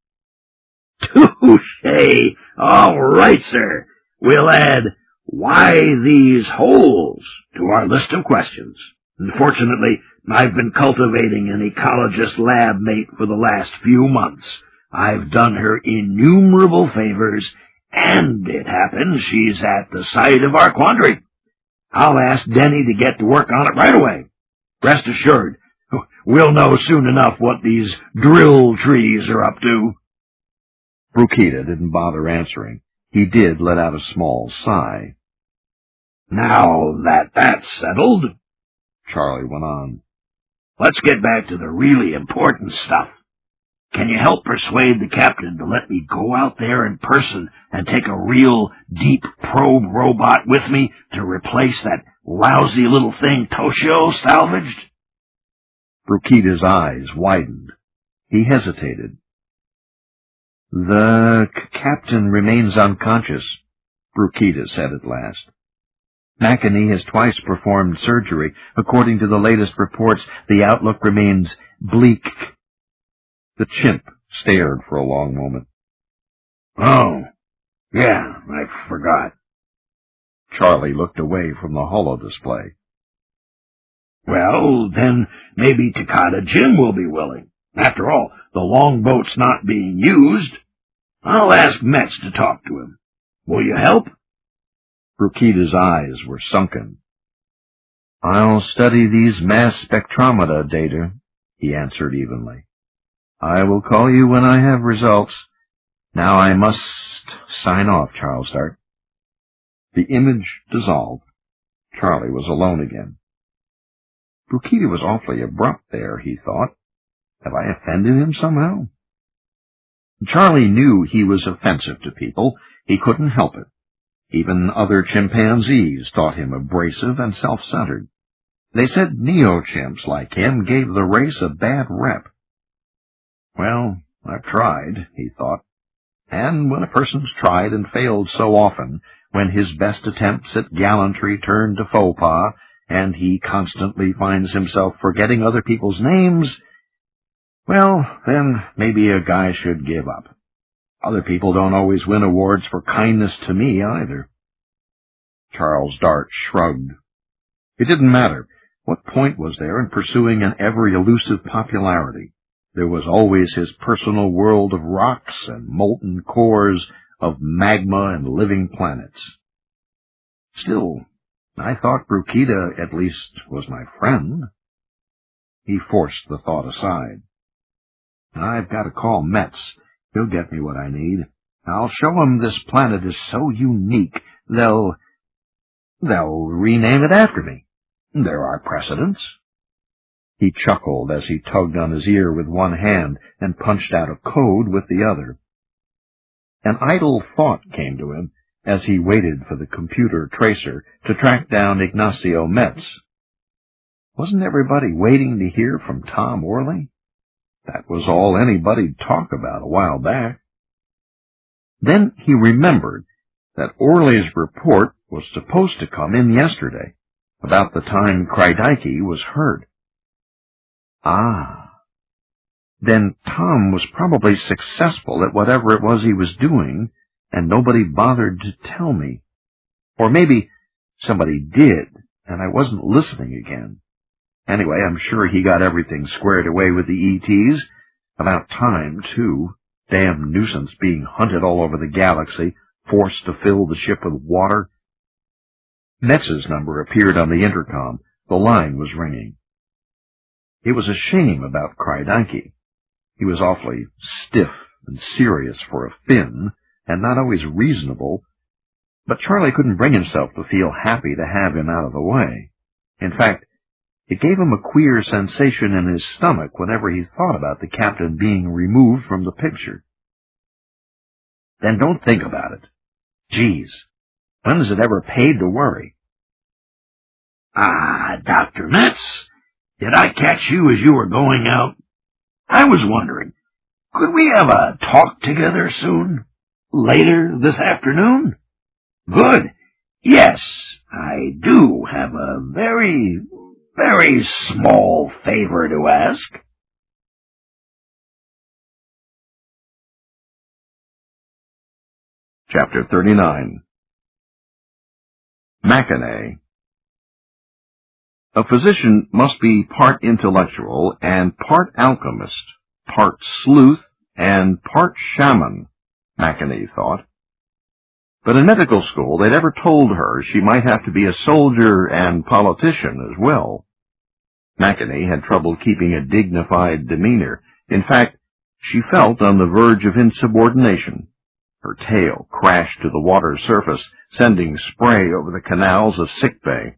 Touché! All right, sir. We'll add, why these holes to our list of questions. Unfortunately, I've been cultivating an ecologist lab mate for the last few months. I've done her innumerable favors, and it happens she's at the site of our quandary. I'll ask Denny to get to work on it right away. Rest assured, we'll know soon enough what these drill trees are up to. Brukita didn't bother answering. He did let out a small sigh. Now that that's settled, Charlie went on, let's get back to the really important stuff. Can you help persuade the captain to let me go out there in person and take a real deep probe robot with me to replace that lousy little thing Toshio salvaged? Brukita's eyes widened. He hesitated. The captain remains unconscious, Brukita said at last. McInerney has twice performed surgery. According to the latest reports, the outlook remains bleak. The chimp stared for a long moment. Oh, yeah, I forgot. Charlie looked away from the holo display. Well, then maybe Takata Jim will be willing. After all, the longboat's not being used. I'll ask Metz to talk to him. Will you help? Brukita's eyes were sunken. I'll study these mass spectrometer data, he answered evenly. I will call you when I have results. Now I must sign off, Charles Dart. The image dissolved. Charlie was alone again. Brukita was awfully abrupt there, he thought. Have I offended him somehow? Charlie knew he was offensive to people. He couldn't help it. Even other chimpanzees thought him abrasive and self-centered. They said neo-chimps like him gave the race a bad rep. Well, I've tried, he thought. And when a person's tried and failed so often, when his best attempts at gallantry turn to faux pas, and he constantly finds himself forgetting other people's names, well, then maybe a guy should give up. Other people don't always win awards for kindness to me, either. Charles Dart shrugged. It didn't matter. What point was there in pursuing an ever-elusive popularity? There was always his personal world of rocks and molten cores, of magma and living planets. Still, I thought Brukita, at least, was my friend. He forced the thought aside. I've got to call Metz. He'll get me what I need. I'll show him this planet is so unique, they'll rename it after me. There are precedents. He chuckled as he tugged on his ear with one hand and punched out a code with the other. An idle thought came to him as he waited for the computer tracer to track down Ignacio Metz. Wasn't everybody waiting to hear from Tom Orley? That was all anybody'd talk about a while back. Then he remembered that Orley's report was supposed to come in yesterday, about the time Krydeiki was hurt. Ah. Then Tom was probably successful at whatever it was he was doing, and nobody bothered to tell me. Or maybe somebody did, and I wasn't listening again. Anyway, I'm sure he got everything squared away with the ETs. About time, too. Damn nuisance being hunted all over the galaxy, forced to fill the ship with water. Metz's number appeared on the intercom. The line was ringing. It was a shame about Crydike. He was awfully stiff and serious for a Finn, and not always reasonable, but Charlie couldn't bring himself to feel happy to have him out of the way. In fact, it gave him a queer sensation in his stomach whenever he thought about the captain being removed from the picture. Then don't think about it. Geez, when is it ever paid to worry? Ah, Dr. Metz, did I catch you as you were going out? I was wondering, could we have a talk together soon? Later this afternoon? Good. Yes, I do have a very, very small favor to ask. Chapter 39. Mackinac. A physician must be part intellectual and part alchemist, part sleuth and part shaman, Mackinac thought. But in medical school they never told her she might have to be a soldier and politician as well. Mackinac had trouble keeping a dignified demeanor. In fact, she felt on the verge of insubordination. Her tail crashed to the water's surface, sending spray over the canals of sickbay.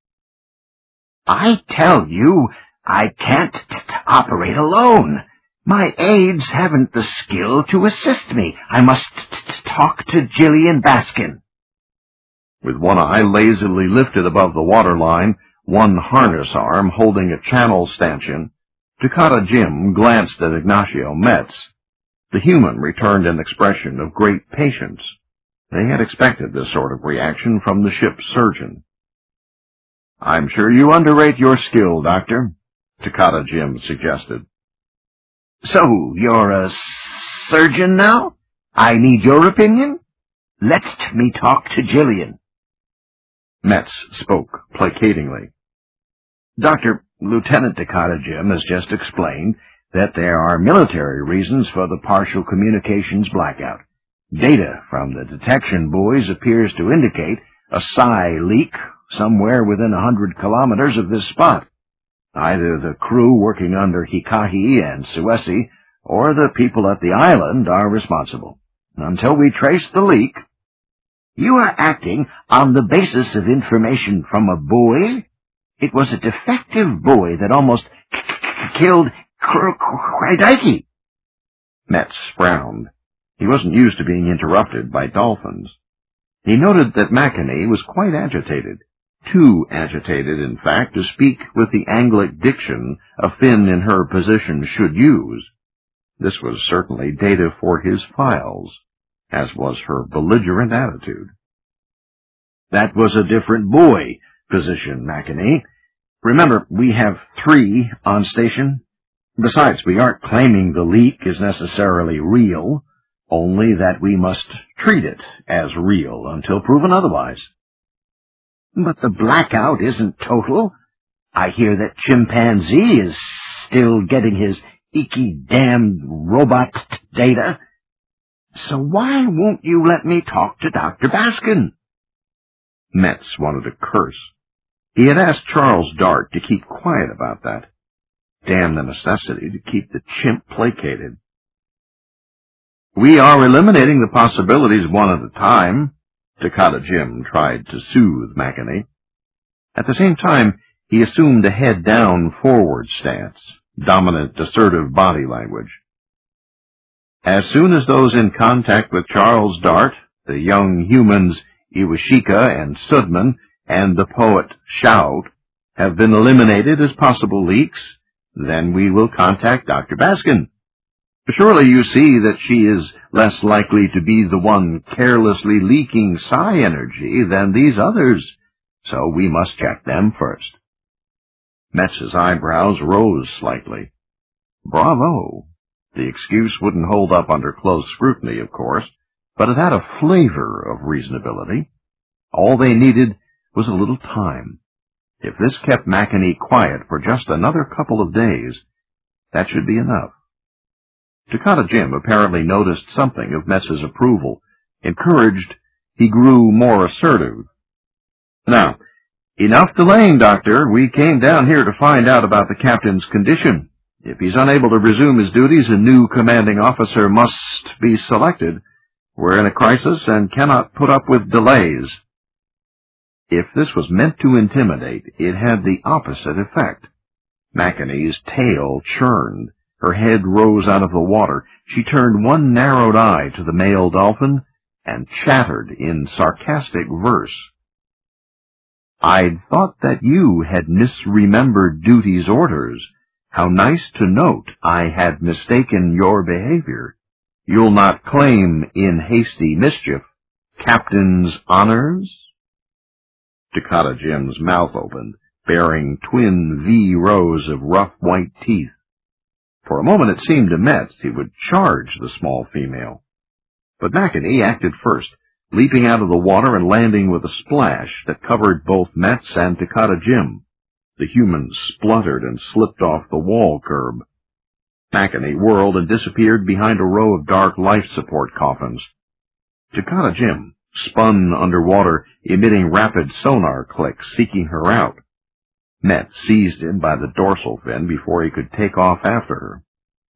I tell you, I can't operate alone. My aides haven't the skill to assist me. I must talk to Jillian Baskin. With one eye lazily lifted above the waterline, one harness arm holding a channel stanchion, Takata Jim glanced at Ignacio Metz. The human returned an expression of great patience. They had expected this sort of reaction from the ship's surgeon. "I'm sure you underrate your skill, Doctor," Takata Jim suggested. So, you're a surgeon now? I need your opinion? Let me talk to Jillian. Metz spoke placatingly. Doctor, Lieutenant Takata Jim has just explained that there are military reasons for the partial communications blackout. Data from the detection buoys appears to indicate a psi leak somewhere within 100 kilometers of this spot. Either the crew working under Hikahi and Suesi or the people at the island are responsible. Until we trace the leak... You are acting on the basis of information from a buoy? It was a defective buoy that almost killed Crydike. Metz frowned. He wasn't used to being interrupted by dolphins. He noted that Mackinac was quite agitated. Too agitated, in fact, to speak with the Anglic diction a Finn in her position should use. This was certainly data for his files, as was her belligerent attitude. That was a different buoy, Physician Mackinac. Remember, we have 3 on station. Besides, we aren't claiming the leak is necessarily real, only that we must treat it as real until proven otherwise. But the blackout isn't total. I hear that Chimpanzee is still getting his icky damned robot data. So why won't you let me talk to Dr. Baskin? Metz wanted to curse. He had asked Charles Dart to keep quiet about that. Damn the necessity to keep the chimp placated. "We are eliminating the possibilities one at a time," Takata Jim tried to soothe Mackinac. At the same time, he assumed a head-down forward stance, dominant assertive body language. As soon as those in contact with Charles Dart, the young humans Iwashika and Sudman, and the poet Shout, have been eliminated as possible leaks, then we will contact Dr. Baskin. Surely you see that she is less likely to be the one carelessly leaking psi energy than these others, so we must check them first. Metz's eyebrows rose slightly. Bravo! The excuse wouldn't hold up under close scrutiny, of course, but it had a flavor of reasonability. All they needed was a little time. If this kept Mackinac quiet for just another couple of days, that should be enough. Takata Jim apparently noticed something of Metz's approval. Encouraged, he grew more assertive. "Now, Enough delaying, Doctor. We came down here to find out about the captain's condition. If he's unable to resume his duties, a new commanding officer must be selected. We're in a crisis and cannot put up with delays. If this was meant to intimidate, it had the opposite effect. Maconie's tail churned. Her head rose out of the water. She turned one narrowed eye to the male dolphin and chattered in sarcastic verse. "I'd thought that you had misremembered duty's orders. How nice to note I had mistaken your behavior. You'll not claim in hasty mischief captain's honors?" Takata Jim's mouth opened, bearing twin V rows of rough white teeth. For a moment it seemed to Metz he would charge the small female. But Maconie acted first, leaping out of the water and landing with a splash that covered both Metz and Takata Jim. The human spluttered and slipped off the wall curb. Maconie whirled and disappeared behind a row of dark life support coffins. Takata Jim spun underwater, emitting rapid sonar clicks, seeking her out. Metz seized him by the dorsal fin before he could take off after her.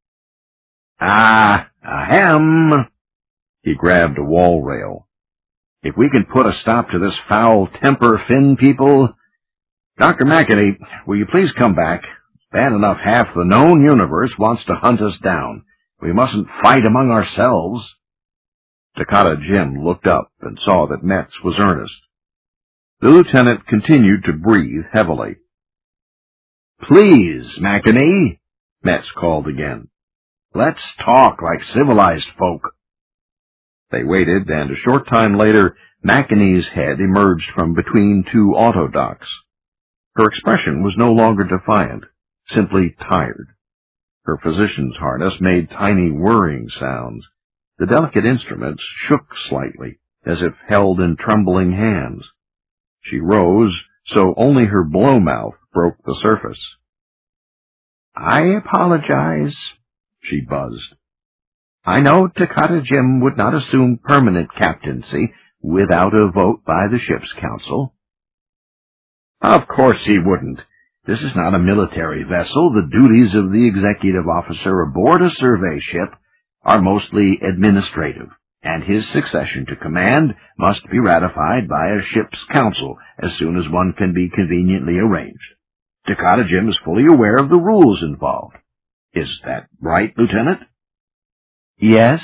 Ahem! He grabbed a wall rail. "If we can put a stop to this foul temper, Finn people... Dr. Maconie, will you please come back? Bad enough half the known universe wants to hunt us down. We mustn't fight among ourselves." Takata Jim looked up and saw that Metz was earnest. The lieutenant continued to breathe heavily. "Please, Maconie," Metz called again. "Let's talk like civilized folk." They waited, and a short time later, Maconie's head emerged from between two autodocks. Her expression was no longer defiant, simply tired. Her physician's harness made tiny whirring sounds. The delicate instruments shook slightly, as if held in trembling hands. She rose, so only her blowmouth broke the surface. "I apologize," she buzzed. "I know Takata Jim would not assume permanent captaincy without a vote by the ship's council." "Of course he wouldn't. This is not a military vessel. The duties of the executive officer aboard a survey ship are mostly administrative, and his succession to command must be ratified by a ship's council as soon as one can be conveniently arranged. Takata Jim is fully aware of the rules involved. Is that right, Lieutenant?" "Yes.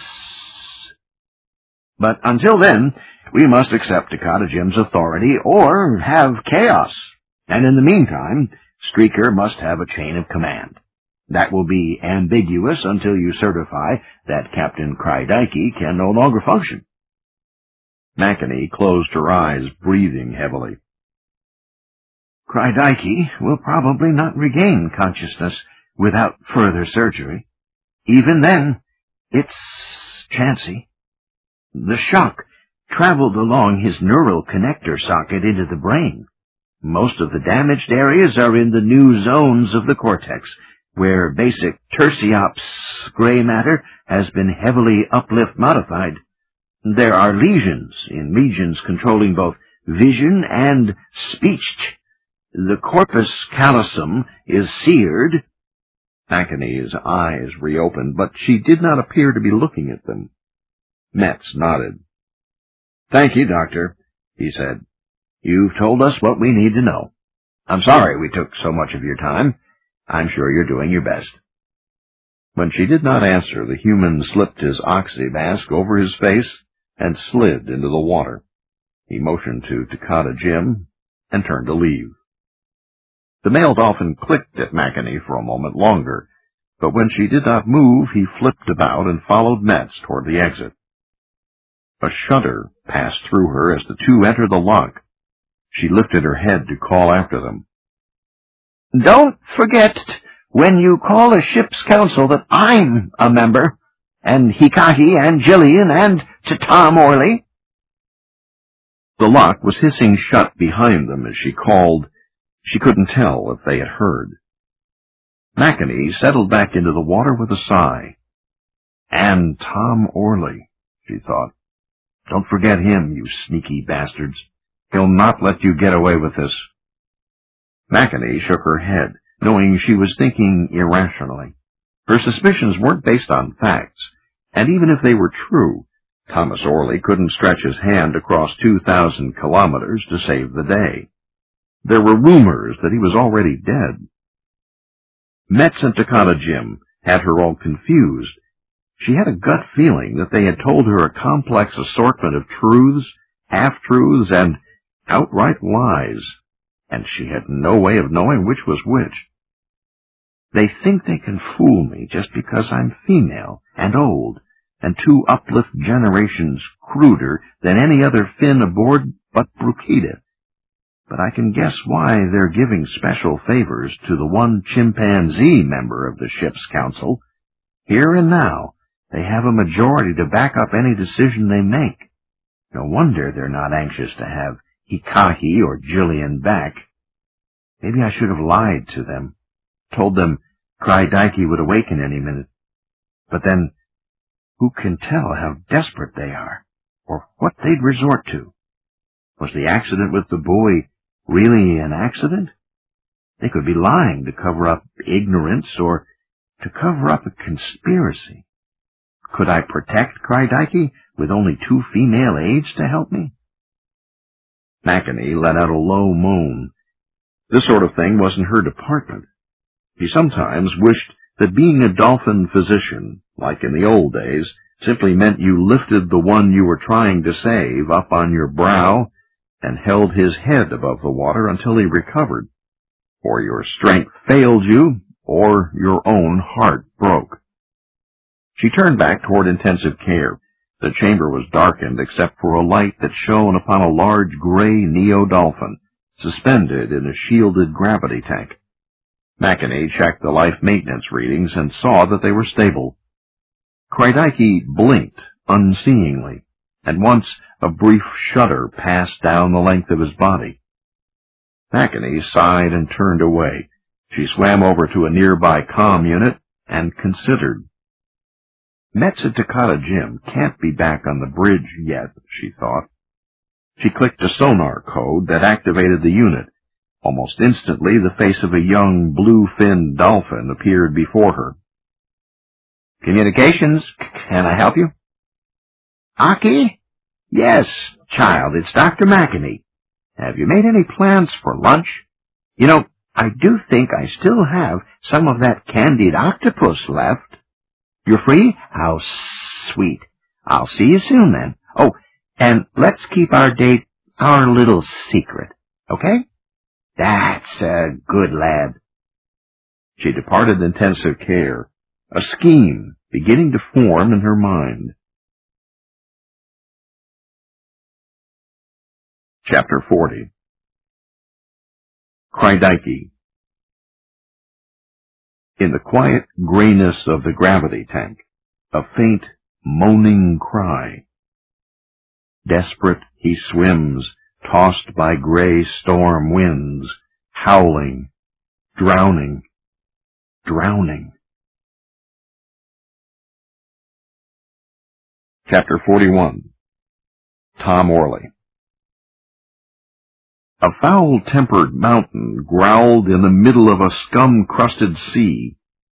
But until then, we must accept Takata Jim's authority or have chaos. And in the meantime, Streaker must have a chain of command. That will be ambiguous until you certify that Captain Krydeiki can no longer function." Maconie closed her eyes, breathing heavily. "Krydeiki will probably not regain consciousness without further surgery. Even then, it's chancy. The shock traveled along his neural connector socket into the brain. Most of the damaged areas are in the new zones of the cortex, where basic tertiops gray matter has been heavily uplift modified. There are lesions in regions controlling both vision and speech. The corpus callosum is seared." Maconie's eyes reopened, but she did not appear to be looking at them. Metz nodded. "Thank you, Doctor," he said. "You've told us what we need to know. I'm sorry we took so much of your time. I'm sure you're doing your best." When she did not answer, the human slipped his oxy mask over his face and slid into the water. He motioned to Takata Jim and turned to leave. The male dolphin clicked at Maconie for a moment longer, but when she did not move, he flipped about and followed Metz toward the exit. A shudder passed through her as the two entered the lock. She lifted her head to call after them. "Don't forget, when you call a ship's council, that I'm a member, and Hikahi and Jillian and Tom Orley." The lock was hissing shut behind them as she called. She couldn't tell if they had heard. Maconie settled back into the water with a sigh. "And Tom Orley," she thought. "Don't forget him, you sneaky bastards. He'll not let you get away with this." McEnany shook her head, knowing she was thinking irrationally. Her suspicions weren't based on facts, and even if they were true, Thomas Orley couldn't stretch his hand across 2,000 kilometers to save the day. There were rumors that he was already dead. Metz and Takata Jim had her all confused. She had a gut feeling that they had told her a complex assortment of truths, half-truths, and outright lies, and she had no way of knowing which was which. They think they can fool me just because I'm female and old, and 2 uplift generations cruder than any other Finn aboard but Brukita. But I can guess why they're giving special favors to the one chimpanzee member of the ship's council. Here and now, they have a majority to back up any decision they make. No wonder they're not anxious to have Hikahi or Jillian back. Maybe I should have lied to them, told them Kraidaiki would awaken any minute. But then, who can tell how desperate they are, or what they'd resort to? Was the accident with the boy really an accident? They could be lying to cover up ignorance or to cover up a conspiracy. Could I protect Kraidaiki with only 2 female aides to help me? McEnany let out a low moan. This sort of thing wasn't her department. He sometimes wished that being a dolphin physician, like in the old days, simply meant you lifted the one you were trying to save up on your brow and held his head above the water until he recovered, or your strength failed you, or your own heart broke. She turned back toward intensive care. The chamber was darkened except for a light that shone upon a large gray neo-dolphin, suspended in a shielded gravity tank. McEnany checked the life maintenance readings and saw that they were stable. Kraidaiki blinked unseeingly, and once a brief shudder passed down the length of his body. McEnany sighed and turned away. She swam over to a nearby comm unit and considered. Metz and Takata Jim can't be back on the bridge yet, she thought. She clicked a sonar code that activated the unit. Almost instantly, the face of a young blue-finned dolphin appeared before her. Communications, can I help you? Aki? Yes, child, it's Dr. McEnany. Have you made any plans for lunch? You know, I do think I still have some of that candied octopus left. You're free? How sweet. I'll see you soon then. Oh, and let's keep our date our little secret, okay? That's a good lad. She departed intensive care, a scheme beginning to form in her mind. Chapter 40. Kraidaiki. In the quiet grayness of the gravity tank, a faint, moaning cry. Desperate, he swims, tossed by gray storm winds, howling, drowning, drowning. Chapter 41. Tom Orley. A foul-tempered mountain growled in the middle of a scum-crusted sea.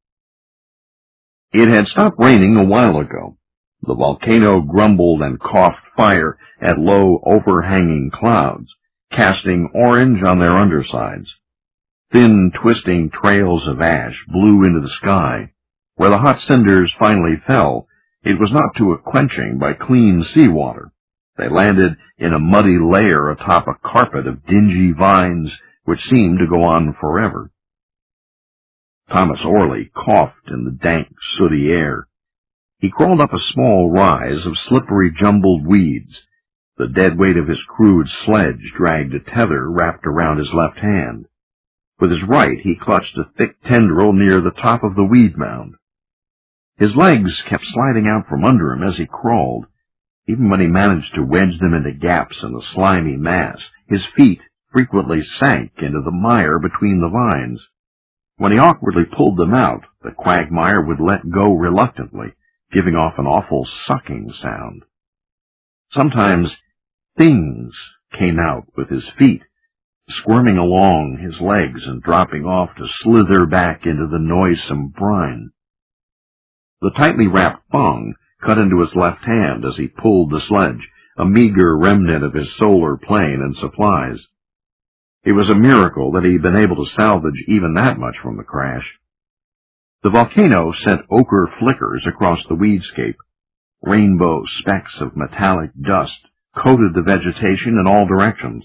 It had stopped raining a while ago. The volcano grumbled and coughed fire at low, overhanging clouds, casting orange on their undersides. Thin, twisting trails of ash blew into the sky. Where the hot cinders finally fell, it was not to a quenching by clean seawater. They landed in a muddy layer atop a carpet of dingy vines which seemed to go on forever. Thomas Orley coughed in the dank, sooty air. He crawled up a small rise of slippery, jumbled weeds. The dead weight of his crude sledge dragged a tether wrapped around his left hand. With his right, he clutched a thick tendril near the top of the weed mound. His legs kept sliding out from under him as he crawled. Even when he managed to wedge them into gaps in the slimy mass, his feet frequently sank into the mire between the vines. When he awkwardly pulled them out, the quagmire would let go reluctantly, giving off an awful sucking sound. Sometimes things came out with his feet, squirming along his legs and dropping off to slither back into the noisome brine. The tightly wrapped thong cut into his left hand as he pulled the sledge, a meager remnant of his solar plane and supplies. It was a miracle that he'd been able to salvage even that much from the crash. The volcano sent ochre flickers across the weedscape. Rainbow specks of metallic dust coated the vegetation in all directions.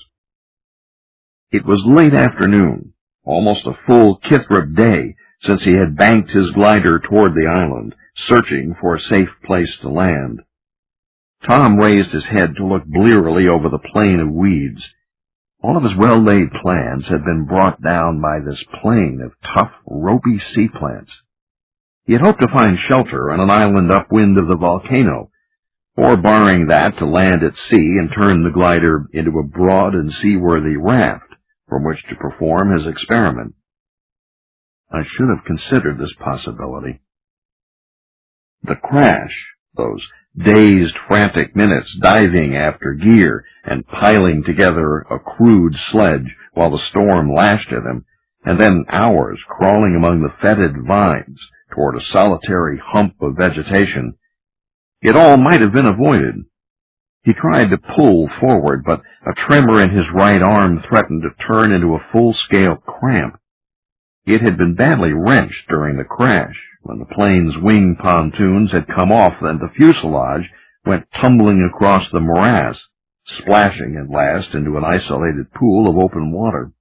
It was late afternoon, almost a full Kithrip day since he had banked his glider toward the island, searching for a safe place to land. Tom raised his head to look blearily over the plain of weeds. All of his well-laid plans had been brought down by this plain of tough, ropey sea plants. He had hoped to find shelter on an island upwind of the volcano, or barring that, to land at sea and turn the glider into a broad and seaworthy raft from which to perform his experiment. I should have considered this possibility. The crash, those dazed, frantic minutes diving after gear and piling together a crude sledge while the storm lashed at him, and then hours crawling among the fetid vines toward a solitary hump of vegetation, it all might have been avoided. He tried to pull forward, but a tremor in his right arm threatened to turn into a full-scale cramp. It had been badly wrenched during the crash, when the plane's wing pontoons had come off and the fuselage went tumbling across the morass, splashing at last into an isolated pool of open water.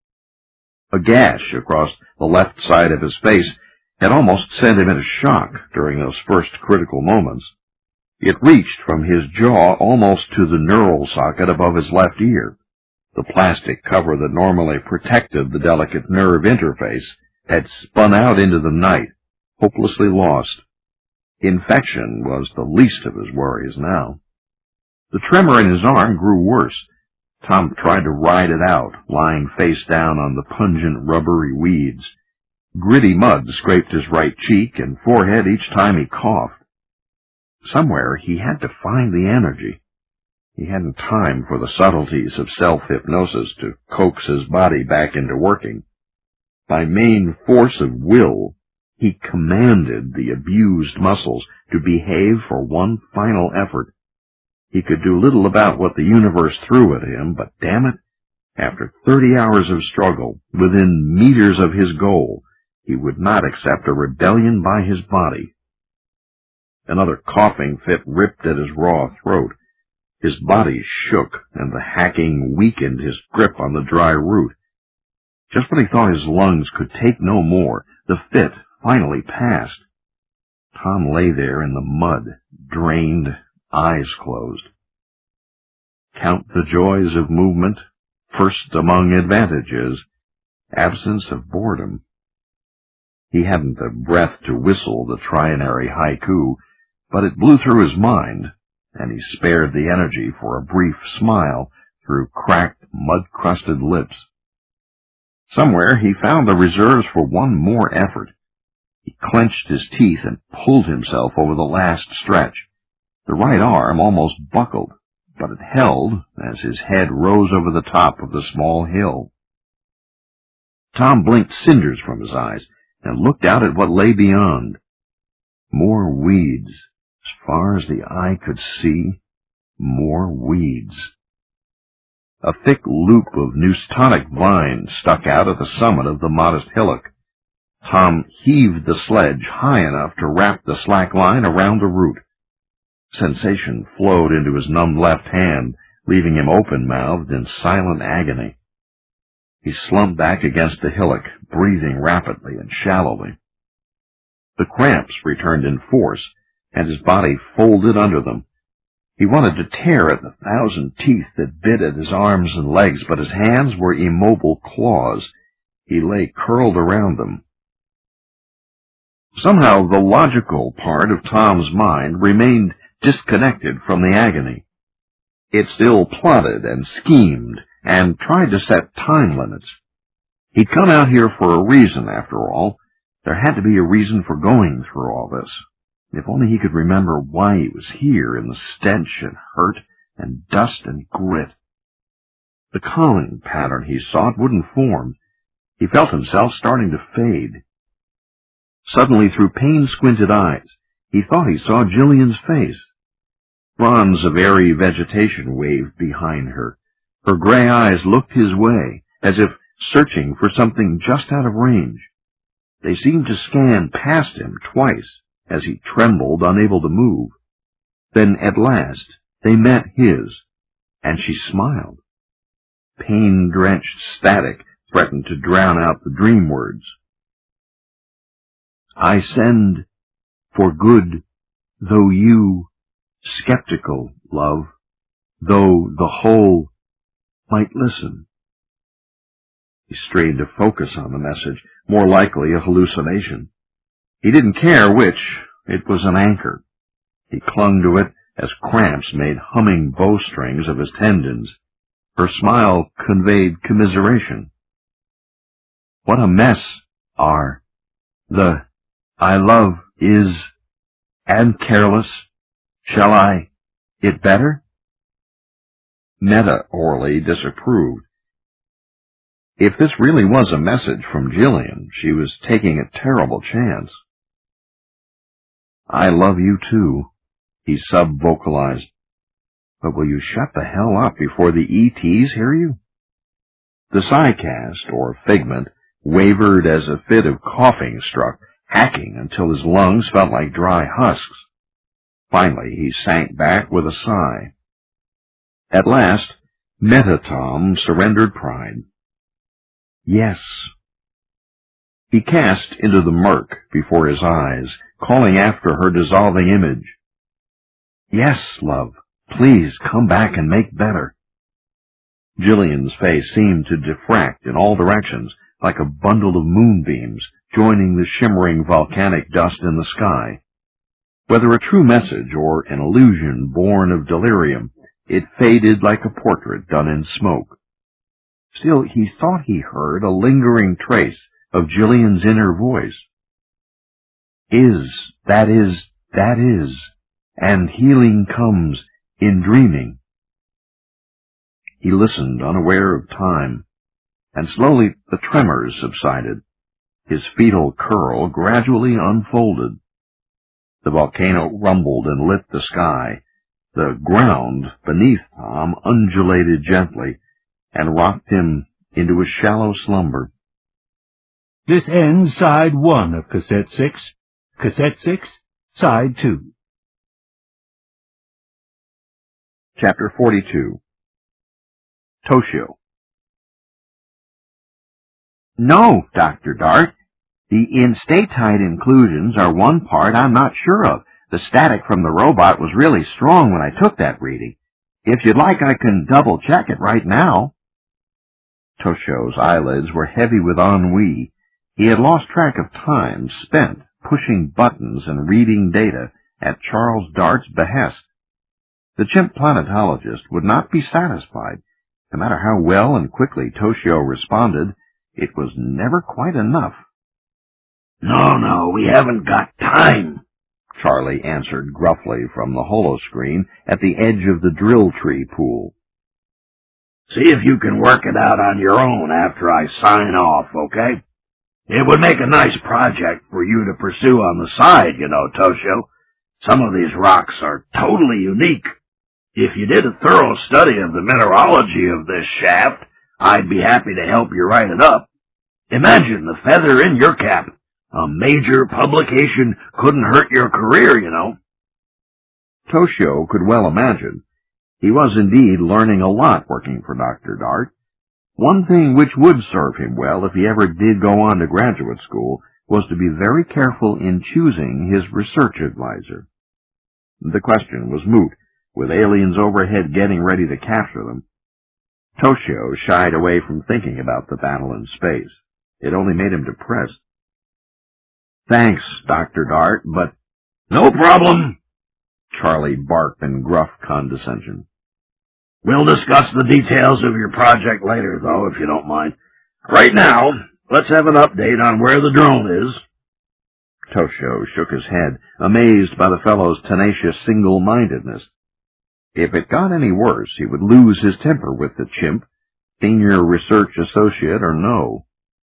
A gash across the left side of his face had almost sent him into shock during those first critical moments. It reached from his jaw almost to the neural socket above his left ear. The plastic cover that normally protected the delicate nerve interface had spun out into the night, hopelessly lost. Infection was the least of his worries now. The tremor in his arm grew worse. Tom tried to ride it out, lying face down on the pungent, rubbery weeds. Gritty mud scraped his right cheek and forehead each time he coughed. Somewhere he had to find the energy. He hadn't time for the subtleties of self-hypnosis to coax his body back into working. By main force of will, he commanded the abused muscles to behave for one final effort. He could do little about what the universe threw at him, but damn it, after 30 hours of struggle, within meters of his goal, he would not accept a rebellion by his body. Another coughing fit ripped at his raw throat. His body shook, and the hacking weakened his grip on the dry root. Just when he thought his lungs could take no more, the fit finally passed. Tom lay there in the mud, drained, eyes closed. Count the joys of movement, first among advantages, absence of boredom. He hadn't the breath to whistle the trinary haiku, but it blew through his mind, and he spared the energy for a brief smile through cracked, mud-crusted lips. Somewhere he found the reserves for one more effort. He clenched his teeth and pulled himself over the last stretch. The right arm almost buckled, but it held as his head rose over the top of the small hill. Tom blinked cinders from his eyes and looked out at what lay beyond. More weeds. As far as the eye could see, more weeds. A thick loop of Neustonic vines stuck out at the summit of the modest hillock. Tom heaved the sledge high enough to wrap the slack line around the root. Sensation flowed into his numbed left hand, leaving him open-mouthed in silent agony. He slumped back against the hillock, breathing rapidly and shallowly. The cramps returned in force, and his body folded under them. He wanted to tear at the 1,000 teeth that bit at his arms and legs, but his hands were immobile claws. He lay curled around them. Somehow the logical part of Tom's mind remained disconnected from the agony. It still plotted and schemed and tried to set time limits. He'd come out here for a reason, after all. There had to be a reason for going through all this. If only he could remember why he was here in the stench and hurt and dust and grit. The calling pattern he sought wouldn't form. He felt himself starting to fade. Suddenly, through pain-squinted eyes, he thought he saw Jillian's face. Fronds of airy vegetation waved behind her. Her gray eyes looked his way, as if searching for something just out of range. They seemed to scan past him twice as he trembled, unable to move. Then, at last, they met his, and she smiled. Pain-drenched static threatened to drown out the dream words. I send for good, though you, skeptical, love, though the whole might listen. He strained to focus on the message, more likely a hallucination. He didn't care which, it was an anchor. He clung to it as cramps made humming bowstrings of his tendons. Her smile conveyed commiseration. What a mess are the I love is, and careless. Shall I it better? Meta Orley disapproved. If this really was a message from Jillian, she was taking a terrible chance. I love you too, he sub-vocalized. But will you shut the hell up before the ETs hear you? The psycast, or figment, wavered as a fit of coughing struck, hacking until his lungs felt like dry husks. Finally, he sank back with a sigh. At last, Metatom surrendered pride. Yes. He cast into the murk before his eyes, calling after her dissolving image. Yes, love, please come back and make better. Jillian's face seemed to diffract in all directions, like a bundle of moonbeams joining the shimmering volcanic dust in the sky. Whether a true message or an illusion born of delirium, it faded like a portrait done in smoke. Still, he thought he heard a lingering trace of Jillian's inner voice. That is, and healing comes in dreaming. He listened, unaware of time, and slowly the tremors subsided. His fetal curl gradually unfolded. The volcano rumbled and lit the sky. The ground beneath Tom undulated gently and rocked him into a shallow slumber. This ends Side 1 of Cassette 6. Cassette 6, Side 2. Chapter 42. Toshio. No, Dr. Dart. The instatite inclusions are one part I'm not sure of. The static from the robot was really strong when I took that reading. If you'd like, I can double-check it right now. Toshio's eyelids were heavy with ennui. He had lost track of time spent pushing buttons and reading data at Charles Dart's behest. The chimp planetologist would not be satisfied. No matter how well and quickly Toshio responded, it was never quite enough. No, we haven't got time, Charlie answered gruffly from the holoscreen at the edge of the drill tree pool. See if you can work it out on your own after I sign off, okay? It would make a nice project for you to pursue on the side, you know, Toshio. Some of these rocks are totally unique. If you did a thorough study of the mineralogy of this shaft, I'd be happy to help you write it up. Imagine the feather in your cap. A major publication couldn't hurt your career, you know. Toshio could well imagine. He was indeed learning a lot working for Dr. Dart. One thing which would serve him well if he ever did go on to graduate school was to be very careful in choosing his research advisor. The question was moot, with aliens overhead getting ready to capture them. Toshio shied away from thinking about the battle in space. It only made him depressed. Thanks, Dr. Dart, but... No problem, Charlie barked in gruff condescension. We'll discuss the details of your project later, though, if you don't mind. Right now, let's have an update on where the drone is. Toshio shook his head, amazed by the fellow's tenacious single-mindedness. If it got any worse, he would lose his temper with the chimp. Senior research associate or no?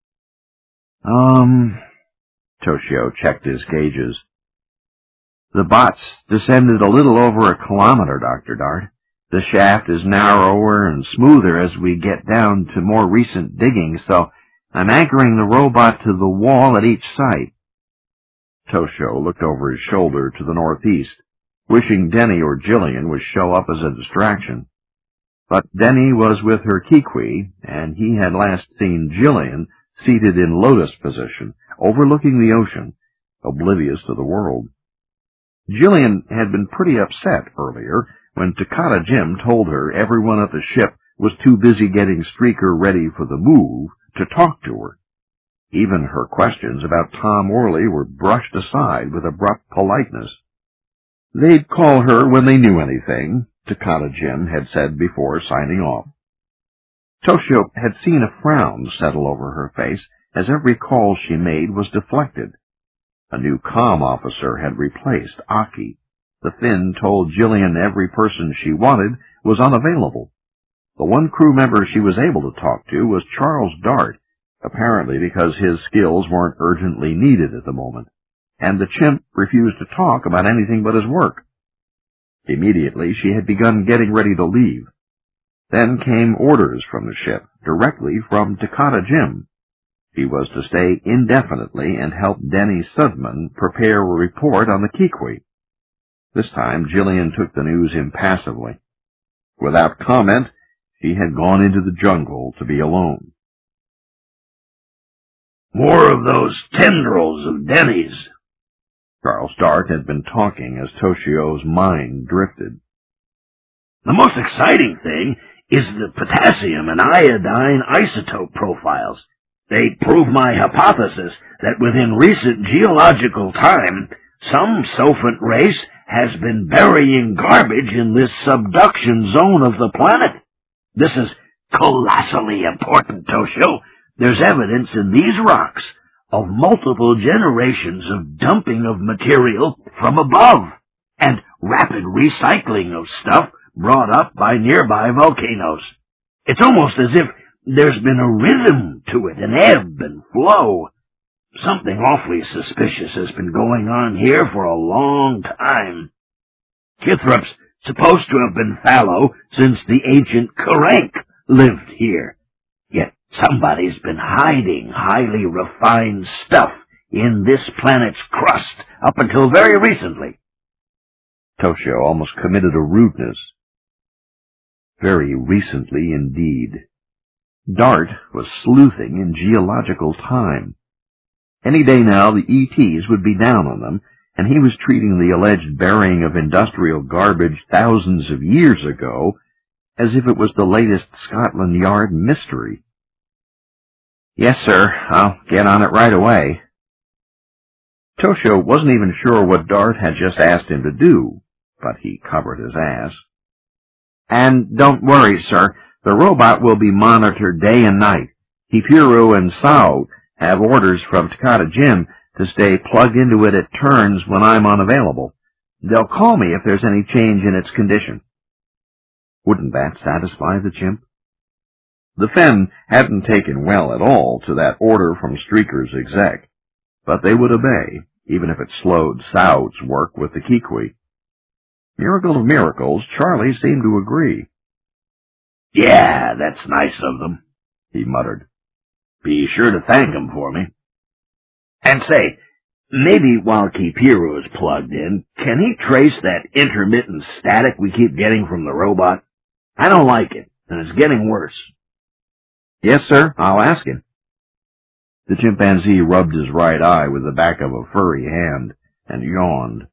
Toshio checked his gauges. The bot's descended a little over 1 kilometer, Dr. Dart. The shaft is narrower and smoother as we get down to more recent digging, so I'm anchoring the robot to the wall at each site. Toshio looked over his shoulder to the northeast, wishing Denny or Jillian would show up as a distraction. But Denny was with her Kikwi, and he had last seen Jillian seated in lotus position, overlooking the ocean, oblivious to the world. Jillian had been pretty upset earlier when Takata Jim told her everyone at the ship was too busy getting Streaker ready for the move to talk to her. Even her questions about Tom Orley were brushed aside with abrupt politeness. They'd call her when they knew anything, Takata Jim had said before signing off. Toshio had seen a frown settle over her face as every call she made was deflected. A new comm officer had replaced Aki. The Finn told Jillian every person she wanted was unavailable. The one crew member she was able to talk to was Charles Dart, apparently because his skills weren't urgently needed at the moment, and the chimp refused to talk about anything but his work. Immediately she had begun getting ready to leave. Then came orders from the ship, directly from Takata Jim. He was to stay indefinitely and help Denny Sudman prepare a report on the Kikwi. This time Jillian took the news impassively. Without comment, she had gone into the jungle to be alone. More of those tendrils of Denny's. Charles Dart had been talking as Toshio's mind drifted. The most exciting thing is the potassium and iodine isotope profiles. They prove my hypothesis that within recent geological time, some Sophant race has been burying garbage in this subduction zone of the planet. This is colossally important, Toshio. There's evidence in these rocks of multiple generations of dumping of material from above and rapid recycling of stuff brought up by nearby volcanoes. It's almost as if there's been a rhythm to it, an ebb and flow. Something awfully suspicious has been going on here for a long time. Kithrop's supposed to have been fallow since the ancient Karank lived here. Yet somebody's been hiding highly refined stuff in this planet's crust up until very recently. Toshio almost committed a rudeness. Very recently indeed. Dart was sleuthing in geological time. Any day now the ETs would be down on them, and he was treating the alleged burying of industrial garbage thousands of years ago as if it was the latest Scotland Yard mystery. Yes, sir, I'll get on it right away. Toshio wasn't even sure what Dart had just asked him to do, but he covered his ass. And don't worry, sir, the robot will be monitored day and night. Hipiru and Sao have orders from Takata Jim to stay plugged into it at turns when I'm unavailable. They'll call me if there's any change in its condition. Wouldn't that satisfy the chimp? The Fen hadn't taken well at all to that order from Streaker's exec, but they would obey, even if it slowed Sao's work with the Kikwi. Miracle of miracles, Charlie seemed to agree. Yeah, that's nice of them, he muttered. Be sure to thank them for me. And say, maybe while Kipiru is plugged in, can he trace that intermittent static we keep getting from the robot? I don't like it, and it's getting worse. Yes, sir, I'll ask him. The chimpanzee rubbed his right eye with the back of a furry hand and yawned.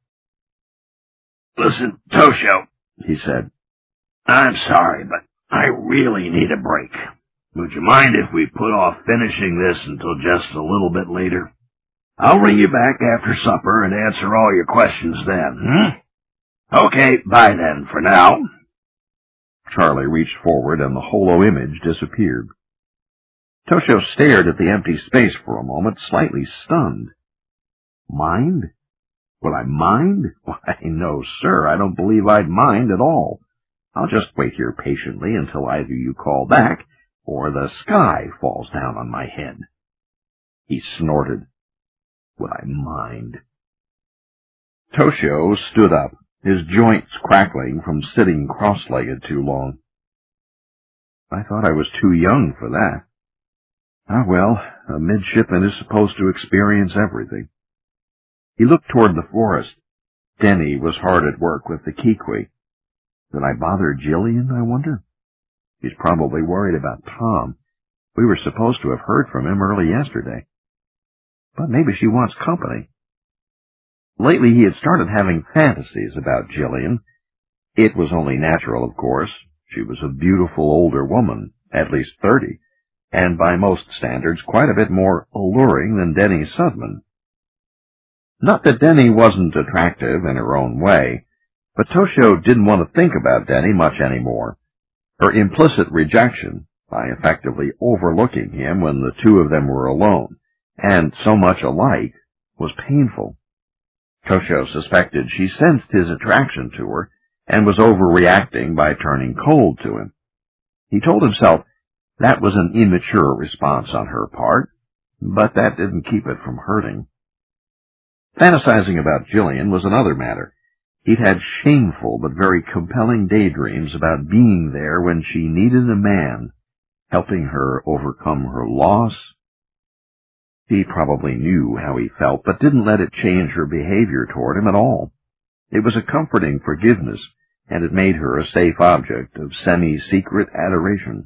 Listen, Toshio, he said, I'm sorry, but I really need a break. Would you mind if we put off finishing this until just a little bit later? I'll ring you back after supper and answer all your questions then, Okay, bye then for now. Charlie reached forward and the holo image disappeared. Toshio stared at the empty space for a moment, slightly stunned. Mind? Will I mind? Why, no, sir, I don't believe I'd mind at all. I'll just wait here patiently until either you call back or the sky falls down on my head." He snorted. Would I mind? Toshio stood up, his joints crackling from sitting cross-legged too long. "I thought I was too young for that." "Ah, well, a midshipman is supposed to experience everything." He looked toward the forest. Denny was hard at work with the kikwi. Did I bother Jillian, I wonder? She's probably worried about Tom. We were supposed to have heard from him early yesterday. But maybe she wants company. Lately he had started having fantasies about Jillian. It was only natural, of course. She was a beautiful older woman, at least 30, and by most standards quite a bit more alluring than Denny Sudman. Not that Denny wasn't attractive in her own way, but Toshio didn't want to think about Denny much anymore. Her implicit rejection, by effectively overlooking him when the two of them were alone, and so much alike, was painful. Toshio suspected she sensed his attraction to her and was overreacting by turning cold to him. He told himself that was an immature response on her part, but that didn't keep it from hurting. Fantasizing about Jillian was another matter. He'd had shameful but very compelling daydreams about being there when she needed a man, helping her overcome her loss. He probably knew how he felt, but didn't let it change her behavior toward him at all. It was a comforting forgiveness, and it made her a safe object of semi-secret adoration.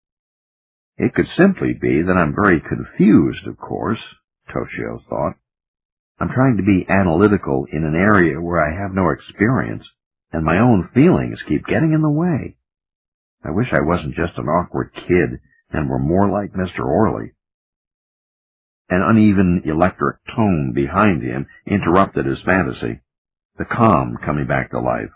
It could simply be that I'm very confused, of course, Toshio thought. I'm trying to be analytical in an area where I have no experience, and my own feelings keep getting in the way. I wish I wasn't just an awkward kid and were more like Mr. Orley. An uneven electric tone behind him interrupted his fantasy, the calm coming back to life.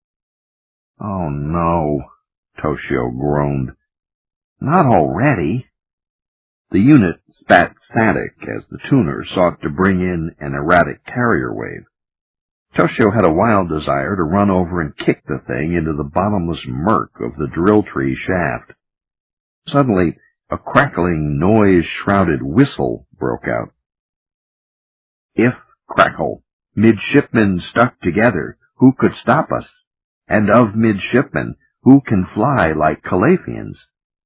"Oh, no," Toshio groaned. "Not already." The unit spat static as the tuner sought to bring in an erratic carrier wave. Toshio had a wild desire to run over and kick the thing into the bottomless murk of the drill tree shaft. Suddenly, a crackling, noise-shrouded whistle broke out. "If, crackle, midshipmen stuck together, who could stop us? And of midshipmen, who can fly like Calafians?"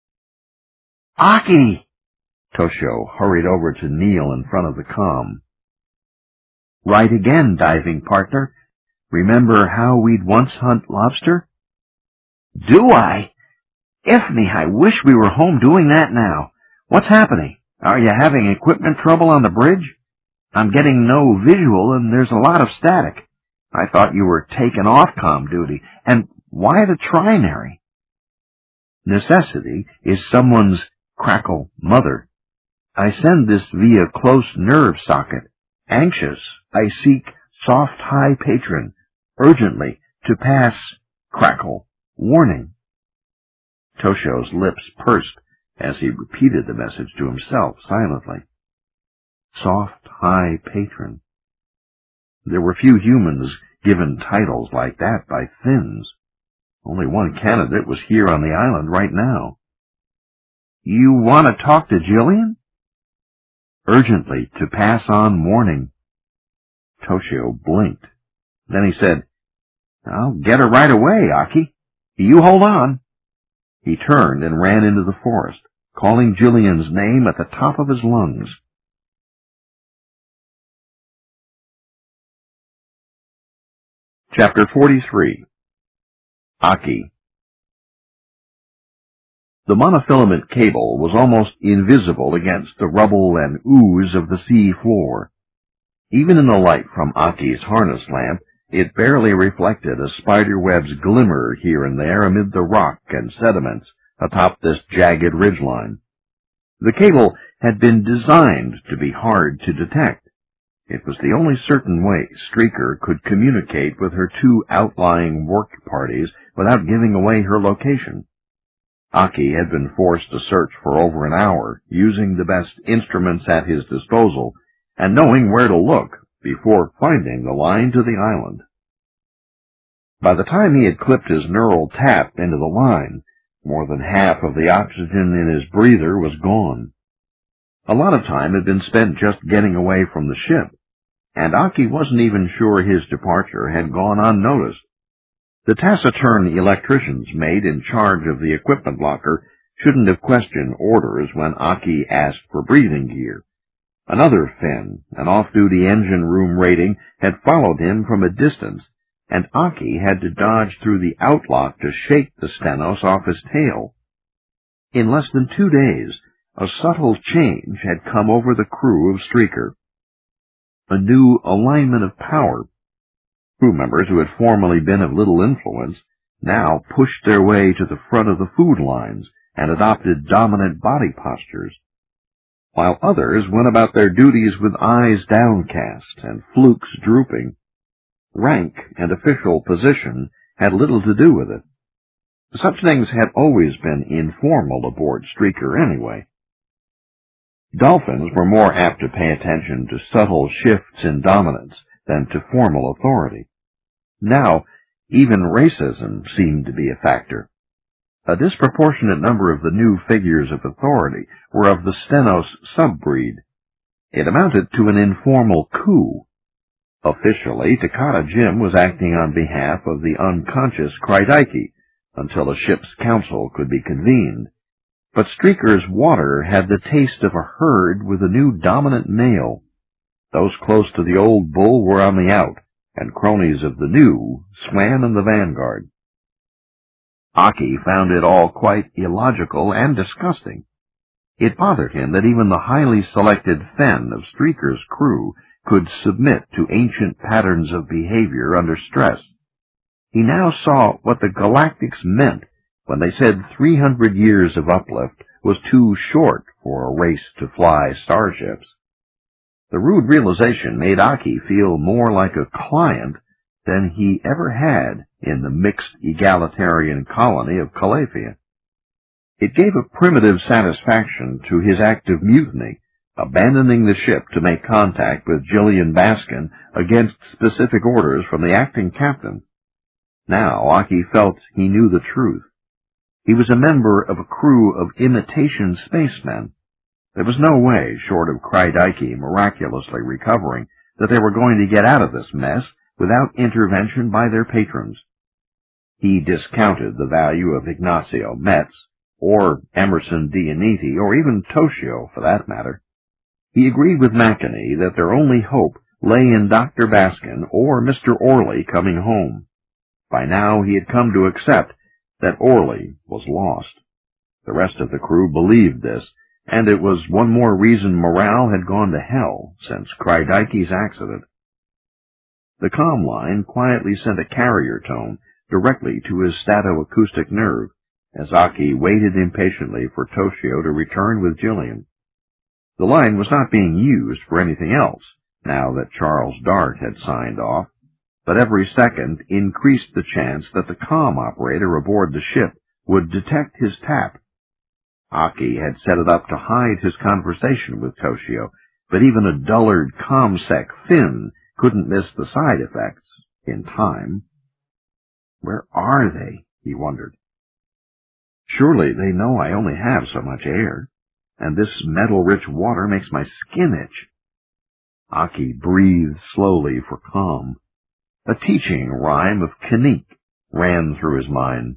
"Aki!" Toshio hurried over to kneel in front of the comm. "Right again, diving partner. Remember how we'd once hunt lobster?" "Do I? Ifney, I wish we were home doing that now. What's happening? Are you having equipment trouble on the bridge? I'm getting no visual and there's a lot of static. I thought you were taking off comm duty. And why the trinary?" "Necessity is someone's crackle mother. I send this via close nerve socket. Anxious, I seek soft high patron, urgently, to pass, crackle, warning." Toshio's lips pursed as he repeated the message to himself silently. Soft high patron. There were few humans given titles like that by Finns. Only one candidate was here on the island right now. "You want to talk to Jillian?" "Urgently, to pass on warning." Toshio blinked. Then he said, "I'll get her right away, Aki. You hold on." He turned and ran into the forest, calling Jillian's name at the top of his lungs. Chapter 43. Aki. The monofilament cable was almost invisible against the rubble and ooze of the sea floor. Even in the light from Aki's harness lamp, it barely reflected a spiderweb's glimmer here and there amid the rock and sediments atop this jagged ridgeline. The cable had been designed to be hard to detect. It was the only certain way Streaker could communicate with her two outlying work parties without giving away her location. Aki had been forced to search for over an hour, using the best instruments at his disposal, and knowing where to look before finding the line to the island. By the time he had clipped his neural tap into the line, More than half of the oxygen in his breather was gone. A lot of time had been spent just getting away from the ship, and Aki wasn't even sure his departure had gone unnoticed. The taciturn electricians made in charge of the equipment locker shouldn't have questioned orders when Aki asked for breathing gear. Another Finn, an off-duty engine room rating, had followed him from a distance, and Aki had to dodge through the outlock to shake the Stenos off his tail. In less than 2 days, a subtle change had come over the crew of Streaker. A new alignment of power. Crew members who had formerly been of little influence now pushed their way to the front of the food lines and adopted dominant body postures, while others went about their duties with eyes downcast and flukes drooping. Rank and official position had little to do with it. Such things had always been informal aboard Streaker anyway. Dolphins were more apt to pay attention to subtle shifts in dominance than to formal authority. Now, even racism seemed to be a factor. A disproportionate number of the new figures of authority were of the Stenos subbreed. It amounted to an informal coup. Officially, Takata Jim was acting on behalf of the unconscious Krydaiki until a ship's council could be convened. But Streaker's water had the taste of a herd with a new dominant male. Those close to the old bull were on the out, and cronies of the new swam in the vanguard. Aki found it all quite illogical and disgusting. It bothered him that even the highly selected Fen of Streaker's crew could submit to ancient patterns of behavior under stress. He now saw what the Galactics meant when they said 300 years of uplift was too short for a race to fly starships. The rude realization made Aki feel more like a client than he ever had in the mixed egalitarian colony of Calafia. It gave a primitive satisfaction to his act of mutiny, abandoning the ship to make contact with Jillian Baskin against specific orders from the acting captain. Now Aki felt he knew the truth. He was a member of a crew of imitation spacemen. There was no way, short of Krydaiki miraculously recovering, that they were going to get out of this mess without intervention by their patrons. He discounted the value of Ignacio Metz, or Emerson Dioniti, or even Toshio, for that matter. He agreed with McInerney that their only hope lay in Dr. Baskin or Mr. Orley coming home. By now he had come to accept that Orley was lost. The rest of the crew believed this, and it was one more reason morale had gone to hell since Krydaiki's accident. The comm line quietly sent a carrier tone directly to his statoacoustic nerve, as Aki waited impatiently for Toshio to return with Jillian. The line was not being used for anything else, now that Charles Dart had signed off, but every second increased the chance that the comm operator aboard the ship would detect his tap. Aki had set it up to hide his conversation with Toshio, but even a dullard ComSec Finn couldn't miss the side effects in time. Where are they? He wondered. Surely they know I only have so much air, and this metal-rich water makes my skin itch. Aki breathed slowly for calm. A teaching rhyme of Knick ran through his mind.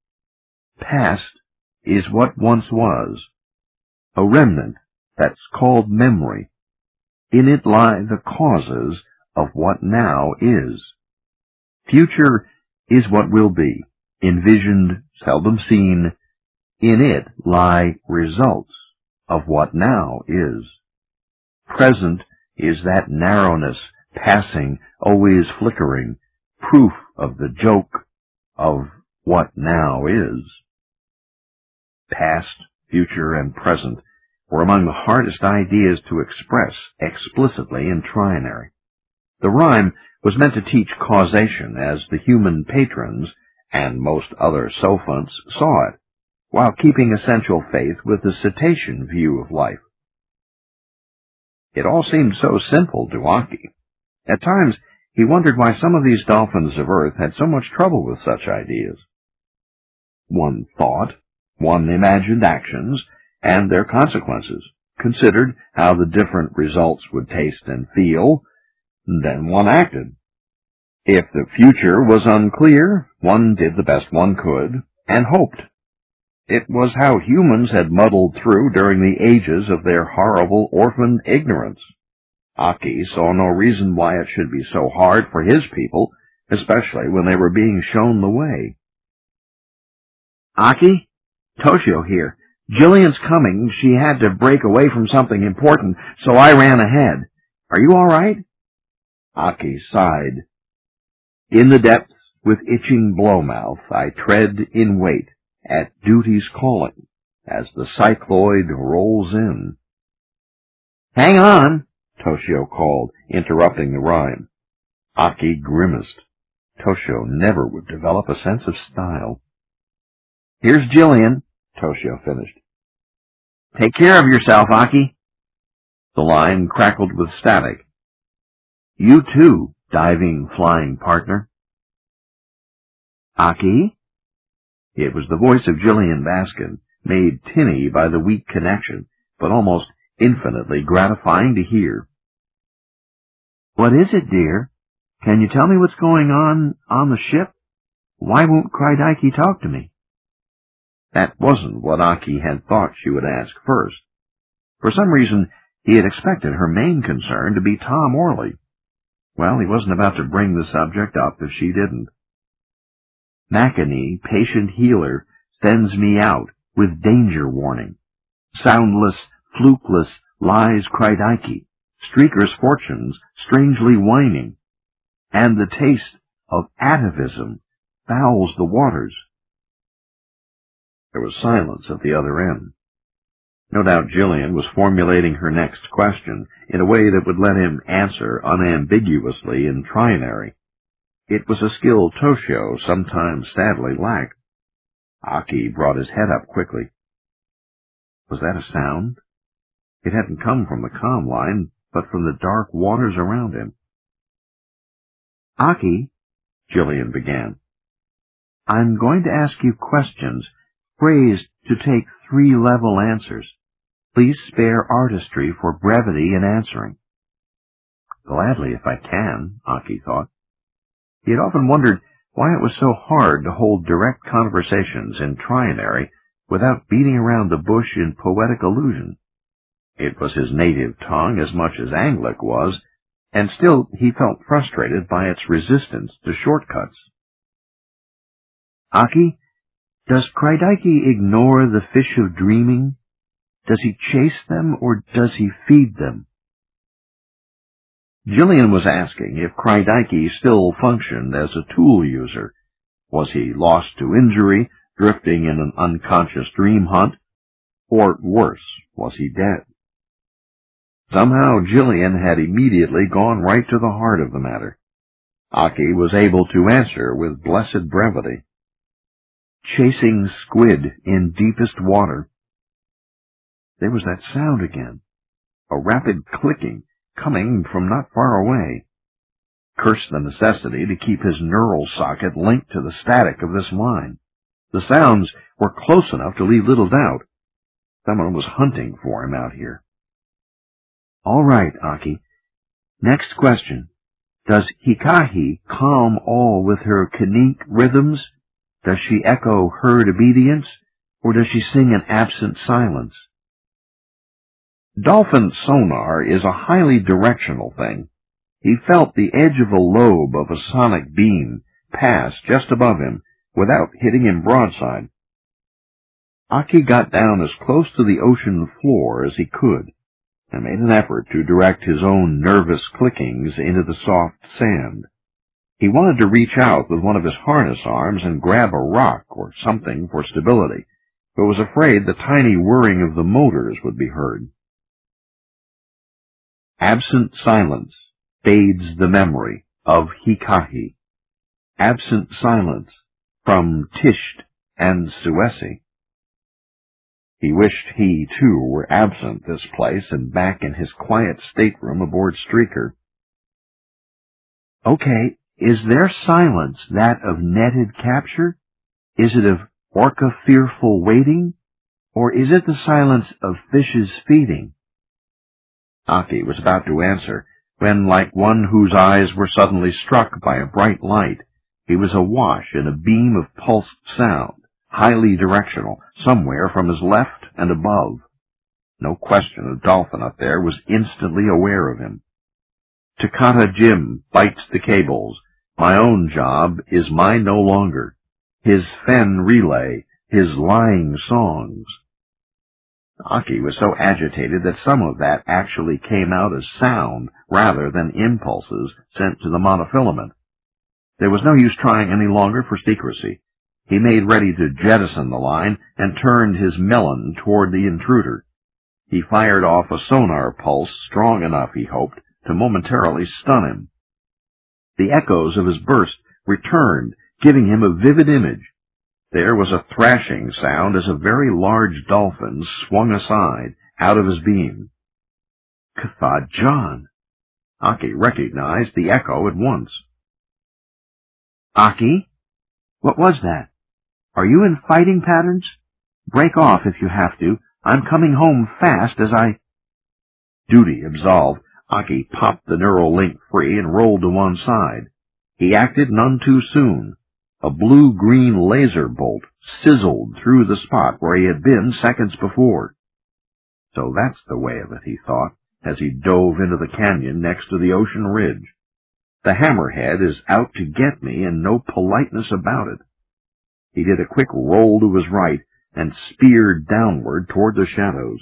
Past is what once was, a remnant that's called memory. In it lie the causes of what now is. Future is what will be, envisioned, seldom seen. In it lie results of what now is. Present is that narrowness, passing, always flickering, proof of the joke of what now is. Past, future, and present were among the hardest ideas to express explicitly in trinary. The rhyme was meant to teach causation as the human patrons, and most other sophonts, saw it, while keeping essential faith with the cetacean view of life. It all seemed so simple to Aki. At times, he wondered why some of these dolphins of Earth had so much trouble with such ideas. One thought, One imagined actions and their consequences, considered how the different results would taste and feel, then one acted. If the future was unclear, one did the best one could, and hoped. It was how humans had muddled through during the ages of their horrible orphan ignorance. Aki saw no reason why it should be so hard for his people, especially when they were being shown the way. Aki? Toshio here. Jillian's coming. She had to break away from something important, so I ran ahead. Are you all right? Aki sighed. In the depths, with itching blowmouth, I tread in wait at duty's calling as the cycloid rolls in. Hang on, Toshio called, interrupting the rhyme. Aki grimaced. Toshio never would develop a sense of style. Here's Jillian, Toshio finished. Take care of yourself, Aki. The line crackled with static. You too, diving flying partner. Aki? It was the voice of Jillian Baskin, made tinny by the weak connection, but almost infinitely gratifying to hear. What is it, dear? Can you tell me what's going on the ship? Why won't Kreidaiki talk to me? That wasn't what Aki had thought she would ask first. For some reason, he had expected her main concern to be Tom Orley. Well, he wasn't about to bring the subject up if she didn't. Makani, patient healer, sends me out with danger warning. Soundless, flukeless lies Kreidaiki, Streaker's fortunes strangely whining, and the taste of atavism fouls the waters. There was silence at the other end. No doubt Jillian was formulating her next question in a way that would let him answer unambiguously in trinary. It was a skill Toshio sometimes sadly lacked. Aki brought his head up quickly. Was that a sound? It hadn't come from the comm line, but from the dark waters around him. Aki, Jillian began, I'm going to ask you questions, phrased to take 3-level answers. Please spare artistry for brevity in answering. Gladly, if I can, Aki thought. He had often wondered why it was so hard to hold direct conversations in trinary without beating around the bush in poetic allusion. It was his native tongue as much as Anglic was, and still he felt frustrated by its resistance to shortcuts. Aki, does Kreidaiki ignore the fish of dreaming? Does he chase them, or does he feed them? Jillian was asking if Kreidaiki still functioned as a tool user. Was he lost to injury, drifting in an unconscious dream hunt? Or worse, was he dead? Somehow Jillian had immediately gone right to the heart of the matter. Aki was able to answer with blessed brevity. Chasing squid in deepest water. There was that sound again, a rapid clicking, coming from not far away. Curse the necessity to keep his neural socket linked to the static of this line. The sounds were close enough to leave little doubt. Someone was hunting for him out here. All right, Aki. Next question. Does Hikahi calm all with her Kanink rhythms? Does she echo herd obedience, or does she sing an absent silence? Dolphin sonar is a highly directional thing. He felt the edge of a lobe of a sonic beam pass just above him without hitting him broadside. Aki got down as close to the ocean floor as he could and made an effort to direct his own nervous clickings into the soft sand. He wanted to reach out with one of his harness arms and grab a rock or something for stability, but was afraid the tiny whirring of the motors would be heard. Absent silence fades the memory of Hikahi. Absent silence from Tisht and Suesi. He wished he, too, were absent this place and back in his quiet stateroom aboard Streaker. Okay, is their silence that of netted capture? Is it of Orca fearful waiting? Or is it the silence of fishes feeding? Aki was about to answer, when, like one whose eyes were suddenly struck by a bright light, he was awash in a beam of pulsed sound, highly directional, somewhere from his left and above. No question a dolphin up there was instantly aware of him. Takata Jim bites the cables. My own job is mine no longer. His fen relay, his lying songs. Aki was so agitated that some of that actually came out as sound rather than impulses sent to the monofilament. There was no use trying any longer for secrecy. He made ready to jettison the line and turned his melon toward the intruder. He fired off a sonar pulse strong enough, he hoped, to momentarily stun him. The echoes of his burst returned, giving him a vivid image. There was a thrashing sound as a very large dolphin swung aside out of his beam. Cathod John! Aki recognized the echo at once. Aki? What was that? Are you in fighting patterns? Break off if you have to. I'm coming home fast as I... Duty absolved, Aki popped the neural link free and rolled to one side. He acted none too soon. A blue-green laser bolt sizzled through the spot where he had been seconds before. So that's the way of it, he thought, as he dove into the canyon next to the ocean ridge. The hammerhead is out to get me, and no politeness about it. He did a quick roll to his right and speared downward toward the shadows.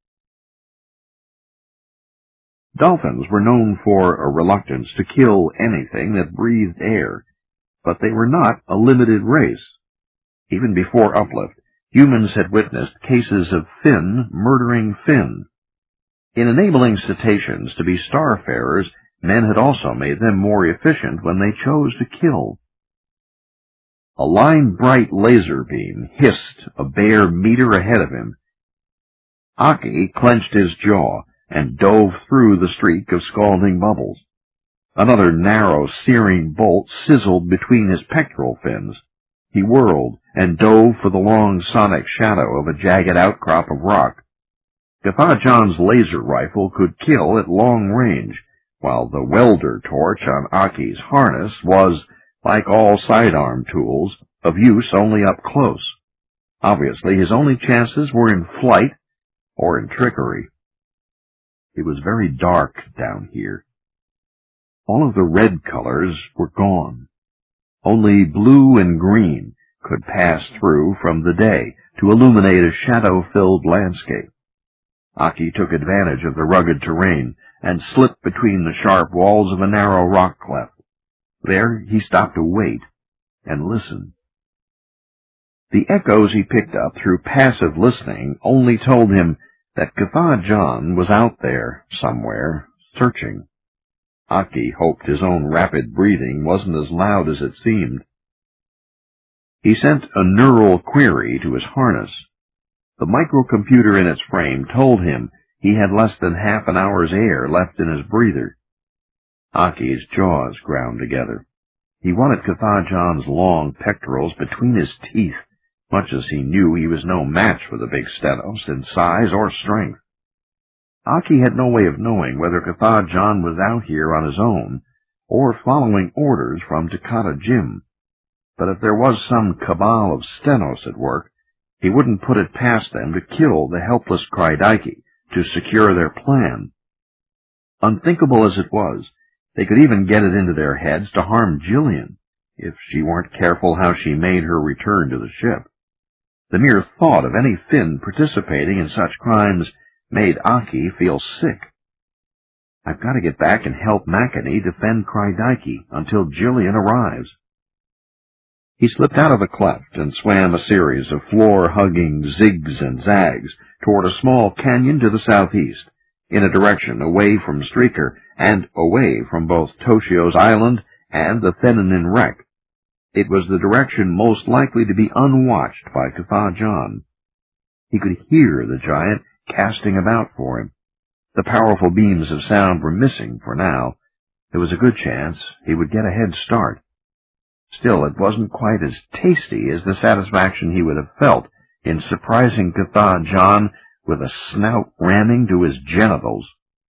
Dolphins were known for a reluctance to kill anything that breathed air, but they were not a limited race. Even before uplift, humans had witnessed cases of fin murdering fin. In enabling cetaceans to be starfarers, men had also made them more efficient when they chose to kill. A line-bright laser beam hissed a bare meter ahead of him. Aki clenched his jaw and dove through the streak of scalding bubbles. Another narrow, searing bolt sizzled between his pectoral fins. He whirled and dove for the long sonic shadow of a jagged outcrop of rock. Cathod John's laser rifle could kill at long range, while the welder torch on Aki's harness was, like all sidearm tools, of use only up close. Obviously, his only chances were in flight or in trickery. It was very dark down here. All of the red colors were gone. Only blue and green could pass through from the day to illuminate a shadow-filled landscape. Aki took advantage of the rugged terrain and slipped between the sharp walls of a narrow rock cleft. There he stopped to wait and listen. The echoes he picked up through passive listening only told him that Cathod John was out there somewhere, searching. Aki hoped his own rapid breathing wasn't as loud as it seemed. He sent a neural query to his harness. The microcomputer in its frame told him he had less than half an hour's air left in his breather. Aki's jaws ground together. He wanted Cathod John's long pectorals between his teeth, much as he knew he was no match for the big Stenos in size or strength. Aki had no way of knowing whether Cathod John was out here on his own or following orders from Takata Jim, but if there was some cabal of Stenos at work, he wouldn't put it past them to kill the helpless Kreidaiki to secure their plan. Unthinkable as it was, they could even get it into their heads to harm Jillian, if she weren't careful how she made her return to the ship. The mere thought of any Finn participating in such crimes made Aki feel sick. I've got to get back and help Makani defend Kreidaiki until Jillian arrives. He slipped out of the cleft and swam a series of floor-hugging zigs and zags toward a small canyon to the southeast, in a direction away from Streaker and away from both Toshio's island and the Thenanin wreck. It was the direction most likely to be unwatched by Cathod John. He could hear the giant casting about for him. The powerful beams of sound were missing for now. There was a good chance he would get a head start. Still, it wasn't quite as tasty as the satisfaction he would have felt in surprising Cathah John with a snout ramming to his genitals.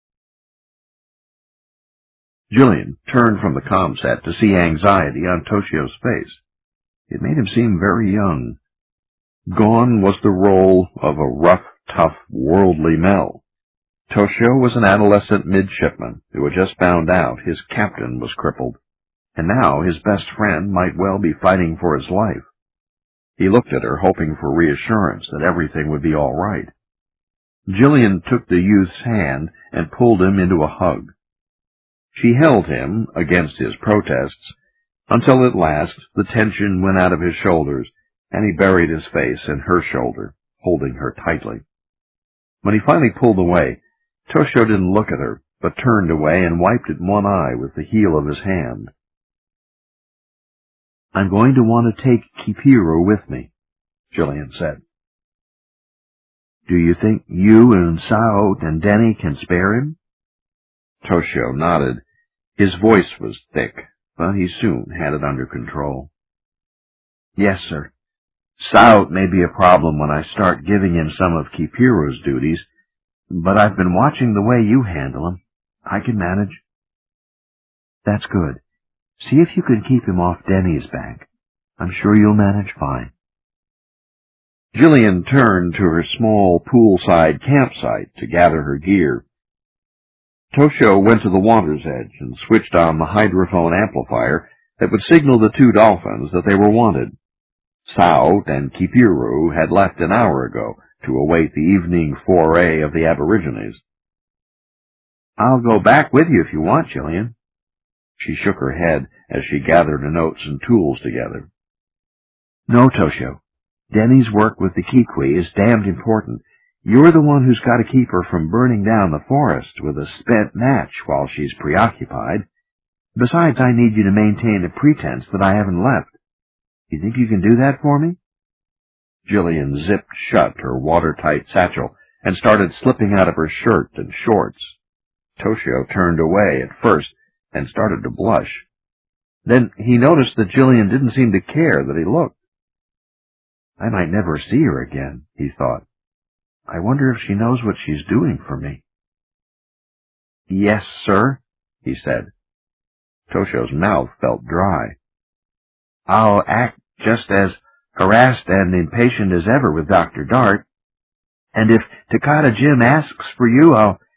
Jillian turned from the comm set to see anxiety on Toshio's face. It made him seem very young. Gone was the role of a rough, tough, worldly Mel. Toshio was an adolescent midshipman who had just found out his captain was crippled, and now his best friend might well be fighting for his life. He looked at her, hoping for reassurance that everything would be all right. Jillian took the youth's hand and pulled him into a hug. She held him, against his protests, until at last the tension went out of his shoulders, and he buried his face in her shoulder, holding her tightly. When he finally pulled away, Toshio didn't look at her, but turned away and wiped at one eye with the heel of his hand. "I'm going to want to take Kipiru with me," Jillian said. "Do you think you and Sao and Denny can spare him?" Toshio nodded. His voice was thick, but he soon had it under control. "Yes, sir. Sao may be a problem when I start giving him some of Kipiru's duties, but I've been watching the way you handle him. I can manage." "That's good. See if you can keep him off Denny's back. I'm sure you'll manage fine." Jillian turned to her small poolside campsite to gather her gear. Toshio went to the water's edge and switched on the hydrophone amplifier that would signal the two dolphins that they were wanted. Sao and Kipiru had left an hour ago to await the evening foray of the Aborigines. "I'll go back with you if you want, Jillian." She shook her head as she gathered her notes and tools together. "No, Toshio. Denny's work with the Kikwi is damned important. You're the one who's got to keep her from burning down the forest with a spent match while she's preoccupied. Besides, I need you to maintain a pretense that I haven't left. You think you can do that for me?" Jillian zipped shut her watertight satchel and started slipping out of her shirt and shorts. Toshio turned away at first and started to blush. Then he noticed that Jillian didn't seem to care that he looked. "I might never see her again," he thought. "I wonder if she knows what she's doing for me." "Yes, sir," he said. Toshio's mouth felt dry. "I'll act just as harassed and impatient as ever with Dr. Dart. And if Takata Jim asks for you,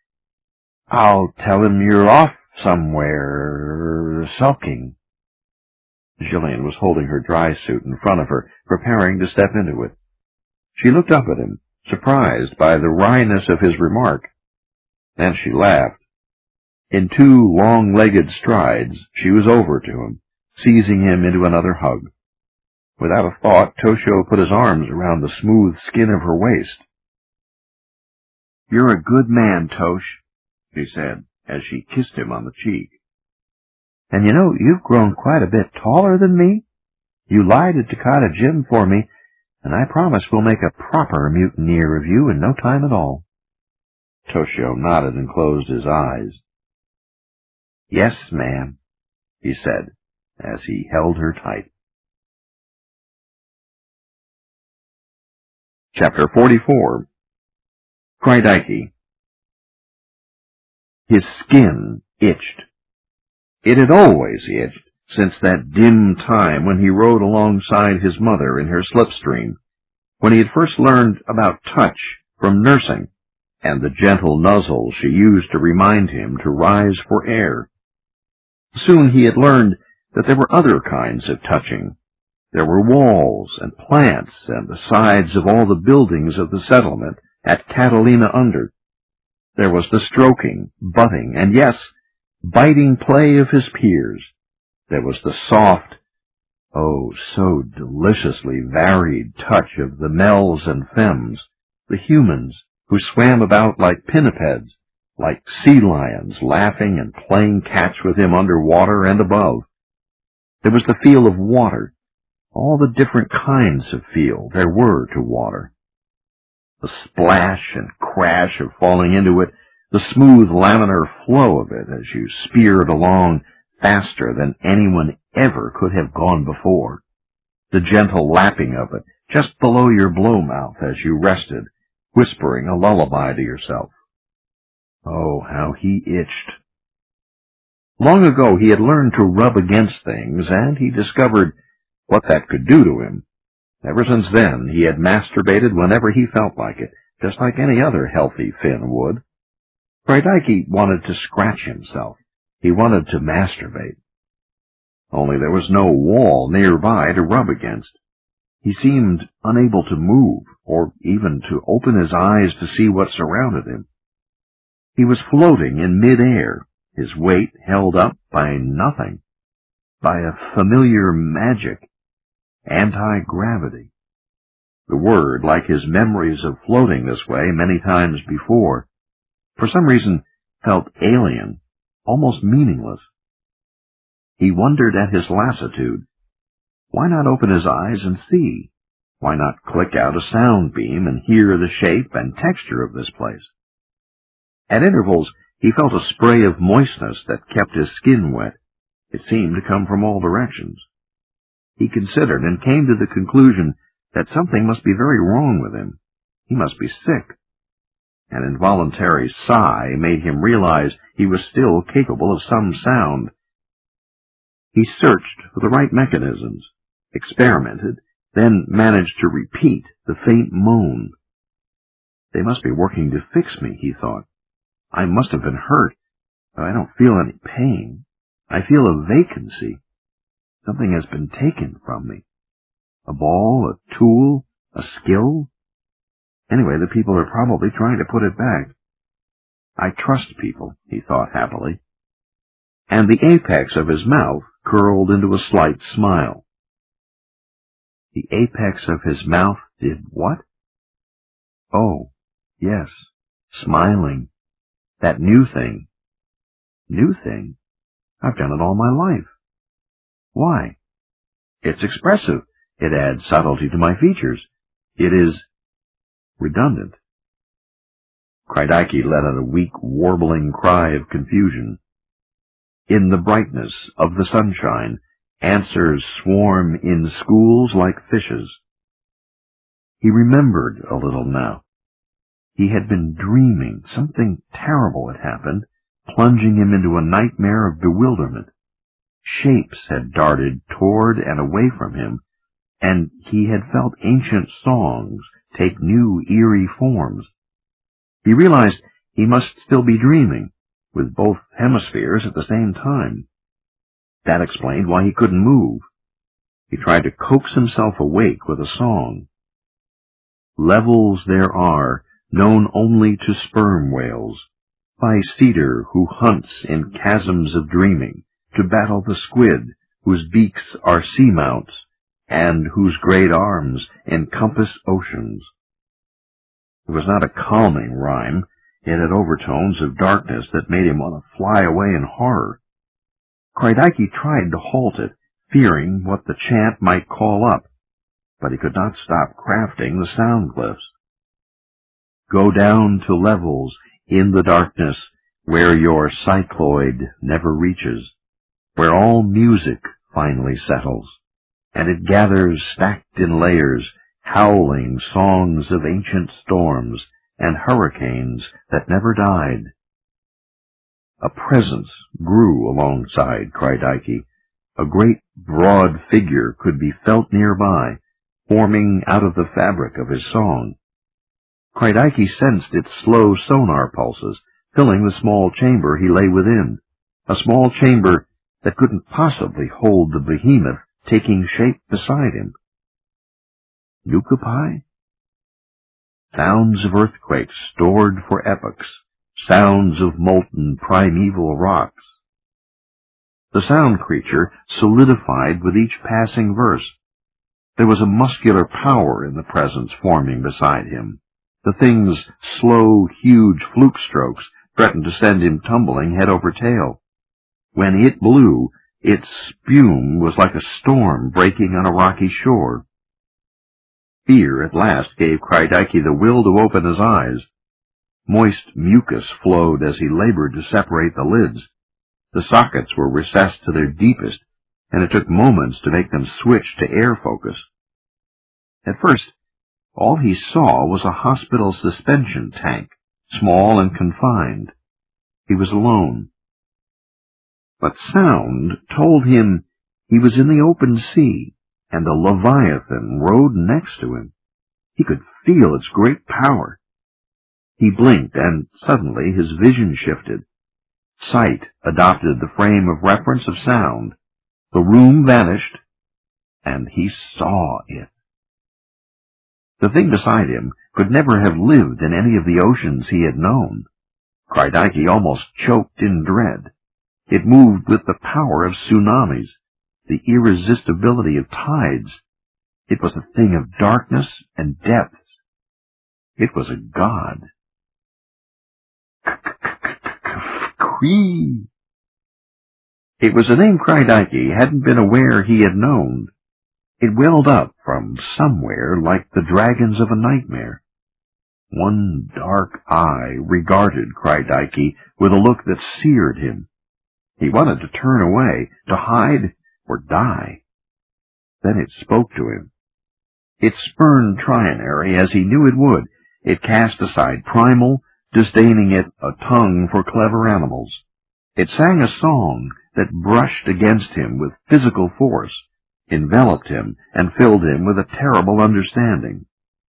I'll tell him you're off somewhere, sulking." Jillian was holding her dry suit in front of her, preparing to step into it. She looked up at him, surprised by the wryness of his remark. Then she laughed. In 2 long-legged strides, she was over to him, seizing him into another hug. Without a thought, Toshio put his arms around the smooth skin of her waist. "You're a good man, Tosh," she said, as she kissed him on the cheek. "And you know, you've grown quite a bit taller than me. You lied to Takata Jim for me, and I promise we'll make a proper mutineer of you in no time at all." Toshio nodded and closed his eyes. "Yes, ma'am," he said, as he held her tight. Chapter 44. Kreidaiki. His skin itched. It had always itched since that dim time when he rode alongside his mother in her slipstream, when he had first learned about touch from nursing and the gentle nuzzle she used to remind him to rise for air. Soon he had learned that there were other kinds of touching. There were walls and plants and the sides of all the buildings of the settlement at Catalina Under. There was the stroking, butting, and yes, biting play of his peers. There was the soft, oh, so deliciously varied touch of the Mels and Femmes, the humans who swam about like pinnipeds, like sea lions, laughing and playing catch with him under water and above. There was the feel of water, all the different kinds of feel there were to water. The splash and crash of falling into it, the smooth laminar flow of it as you speared along faster than anyone ever could have gone before. The gentle lapping of it just below your blowmouth as you rested, whispering a lullaby to yourself. Oh, how he itched. Long ago he had learned to rub against things, and he discovered what that could do to him. Ever since then, he had masturbated whenever he felt like it, just like any other healthy Finn would. Kreidaiki wanted to scratch himself. He wanted to masturbate. Only there was no wall nearby to rub against. He seemed unable to move, or even to open his eyes to see what surrounded him. He was floating in mid-air, his weight held up by nothing, by a familiar magic, anti-gravity. The word, like his memories of floating this way many times before, for some reason felt alien, almost meaningless. He wondered at his lassitude. Why not open his eyes and see? Why not click out a sound beam and hear the shape and texture of this place? At intervals, he felt a spray of moistness that kept his skin wet. It seemed to come from all directions. He considered and came to the conclusion that something must be very wrong with him. He must be sick. An involuntary sigh made him realize he was still capable of some sound. He searched for the right mechanisms, experimented, then managed to repeat the faint moan. They must be working to fix me, he thought. I must have been hurt, but I don't feel any pain. I feel a vacancy. Something has been taken from me. A ball, a tool, a skill. Anyway, the people are probably trying to put it back. I trust people, he thought happily. And the apex of his mouth curled into a slight smile. The apex of his mouth did what? Oh, yes, smiling. That new thing. New thing? I've done it all my life. Why? It's expressive. It adds subtlety to my features. It is redundant. Kreidaiki let out a weak, warbling cry of confusion. In the brightness of the sunshine, answers swarm in schools like fishes. He remembered a little now. He had been dreaming. Something terrible had happened, plunging him into a nightmare of bewilderment. Shapes had darted toward and away from him, and he had felt ancient songs take new, eerie forms. He realized he must still be dreaming, with both hemispheres at the same time. That explained why he couldn't move. He tried to coax himself awake with a song. Levels there are, known only to sperm whales, by cedar who hunts in chasms of dreaming, to battle the squid, whose beaks are sea-mounts, and whose great arms encompass oceans. It was not a calming rhyme. It had overtones of darkness that made him want to fly away in horror. Kreidaiki tried to halt it, fearing what the chant might call up, but he could not stop crafting the sound glyphs. Go down to levels in the darkness where your cycloid never reaches, where all music finally settles, and it gathers stacked in layers, howling songs of ancient storms and hurricanes that never died. A presence grew alongside Kreidaiki. A great, broad figure could be felt nearby, forming out of the fabric of his song. Kreidaiki sensed its slow sonar pulses, filling the small chamber he lay within, a small chamber that couldn't possibly hold the behemoth taking shape beside him. Nukapai? Sounds of earthquakes stored for epochs, sounds of molten primeval rocks. The sound creature solidified with each passing verse. There was a muscular power in the presence forming beside him. The thing's slow, huge fluke strokes threatened to send him tumbling head over tail. When it blew, its spume was like a storm breaking on a rocky shore. Fear at last gave Kreidaiki the will to open his eyes. Moist mucus flowed as he labored to separate the lids. The sockets were recessed to their deepest, and it took moments to make them switch to air focus. At first, all he saw was a hospital suspension tank, small and confined. He was alone. But sound told him he was in the open sea, and the Leviathan rode next to him. He could feel its great power. He blinked, and suddenly his vision shifted. Sight adopted the frame of reference of sound. The room vanished, and he saw it. The thing beside him could never have lived in any of the oceans he had known. Kreidaiki almost choked in dread. It moved with the power of tsunamis, the irresistibility of tides. It was a thing of darkness and depths. It was a god. Kree. It was a name Kreidaiki hadn't been aware he had known. It welled up from somewhere like the dragons of a nightmare. One dark eye regarded Kreidaiki with a look that seared him. He wanted to turn away, to hide or die. Then it spoke to him. It spurned Trionary as he knew it would. It cast aside Primal, disdaining it a tongue for clever animals. It sang a song that brushed against him with physical force, enveloped him, and filled him with a terrible understanding.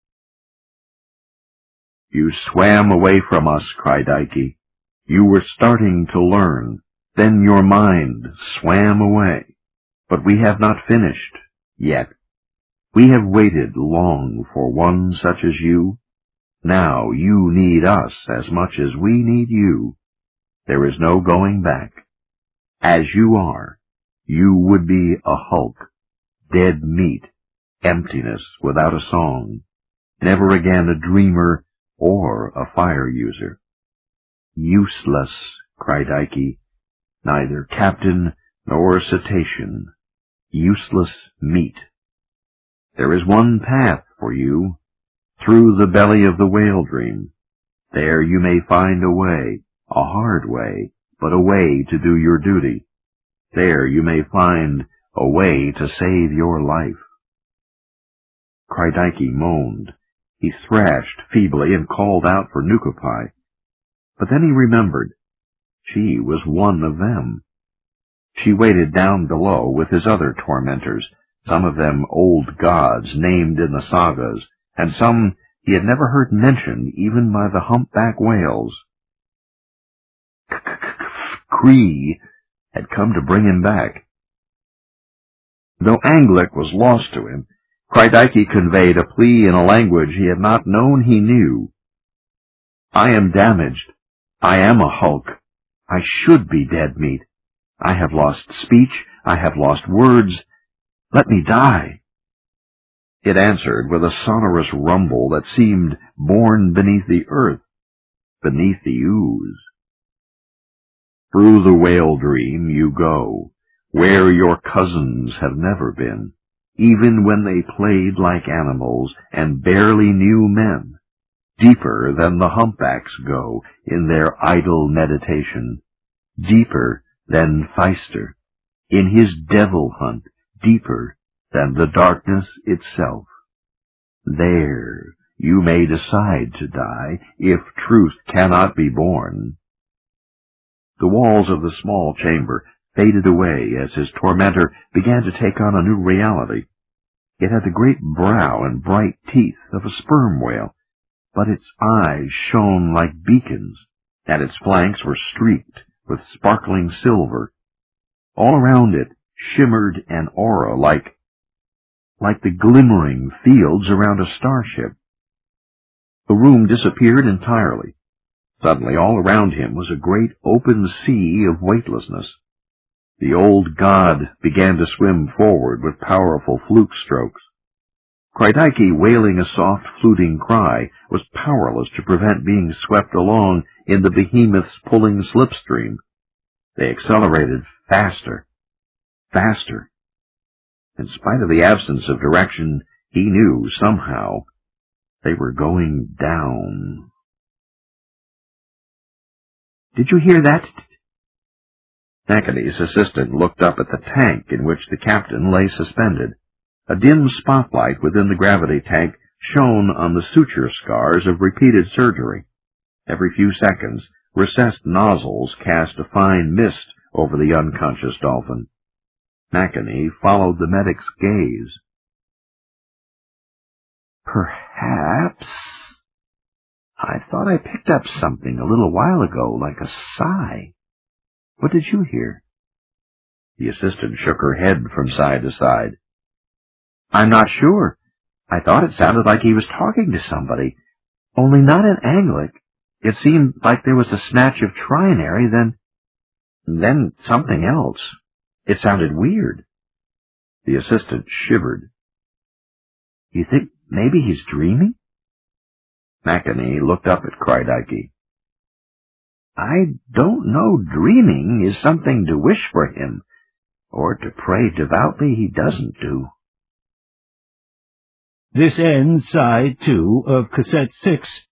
You swam away from us, Kreidaiki. You were starting to learn. Then your mind swam away. But we have not finished yet. We have waited long for one such as you. Now you need us as much as we need you. There is no going back. As you are, you would be a hulk, dead meat, emptiness without a song, never again a dreamer or a fire user. Useless, Kreidaiki, neither captain nor cetacean, useless meat. There is one path for you, through the belly of the whale dream. There you may find a way, a hard way, but a way to do your duty. There you may find a way to save your life. Kreidaiki moaned. He thrashed feebly and called out for Nukapai. But then he remembered. She was one of them. She waited down below with his other tormentors, some of them old gods named in the sagas, and some he had never heard mentioned even by the humpback whales. Kree had come to bring him back. Though Anglik was lost to him, Kreidaiki conveyed a plea in a language he had not known he knew. I am damaged. I am a hulk. I should be dead meat. I have lost speech. I have lost words. Let me die. It answered with a sonorous rumble that seemed born beneath the earth, beneath the ooze. Through the whale dream you go, where your cousins have never been, even when they played like animals and barely knew men, deeper than the humpbacks go in their idle meditation, deeper than Feister, in his devil hunt, deeper than the darkness itself. There you may decide to die, if truth cannot be born. The walls of the small chamber faded away as his tormentor began to take on a new reality. It had the great brow and bright teeth of a sperm whale, but its eyes shone like beacons, and its flanks were streaked with sparkling silver. All around it shimmered an aura like the glimmering fields around a starship. The room disappeared entirely. Suddenly all around him was a great open sea of weightlessness. The old god began to swim forward with powerful fluke strokes. Kreidaiki, wailing a soft fluting cry, was powerless to prevent being swept along in the behemoth's pulling slipstream. They accelerated faster, faster. In spite of the absence of direction, he knew somehow they were going down. Did you hear that? McAnee's assistant looked up at the tank in which the captain lay suspended. A dim spotlight within the gravity tank shone on the suture scars of repeated surgery. Every few seconds, recessed nozzles cast a fine mist over the unconscious dolphin. McAnee followed the medic's gaze. Perhaps... I thought I picked up something a little while ago, like a sigh. What did you hear? The assistant shook her head from side to side. I'm not sure. I thought it sounded like he was talking to somebody, only not in Anglic. It seemed like there was a snatch of trinary, then something else. It sounded weird. The assistant shivered. You think maybe he's dreaming? McAnee looked up at Kreidike. I don't know. Dreaming is something to wish for him, or to pray devoutly he doesn't do. This ends Side 2 of Cassette 6,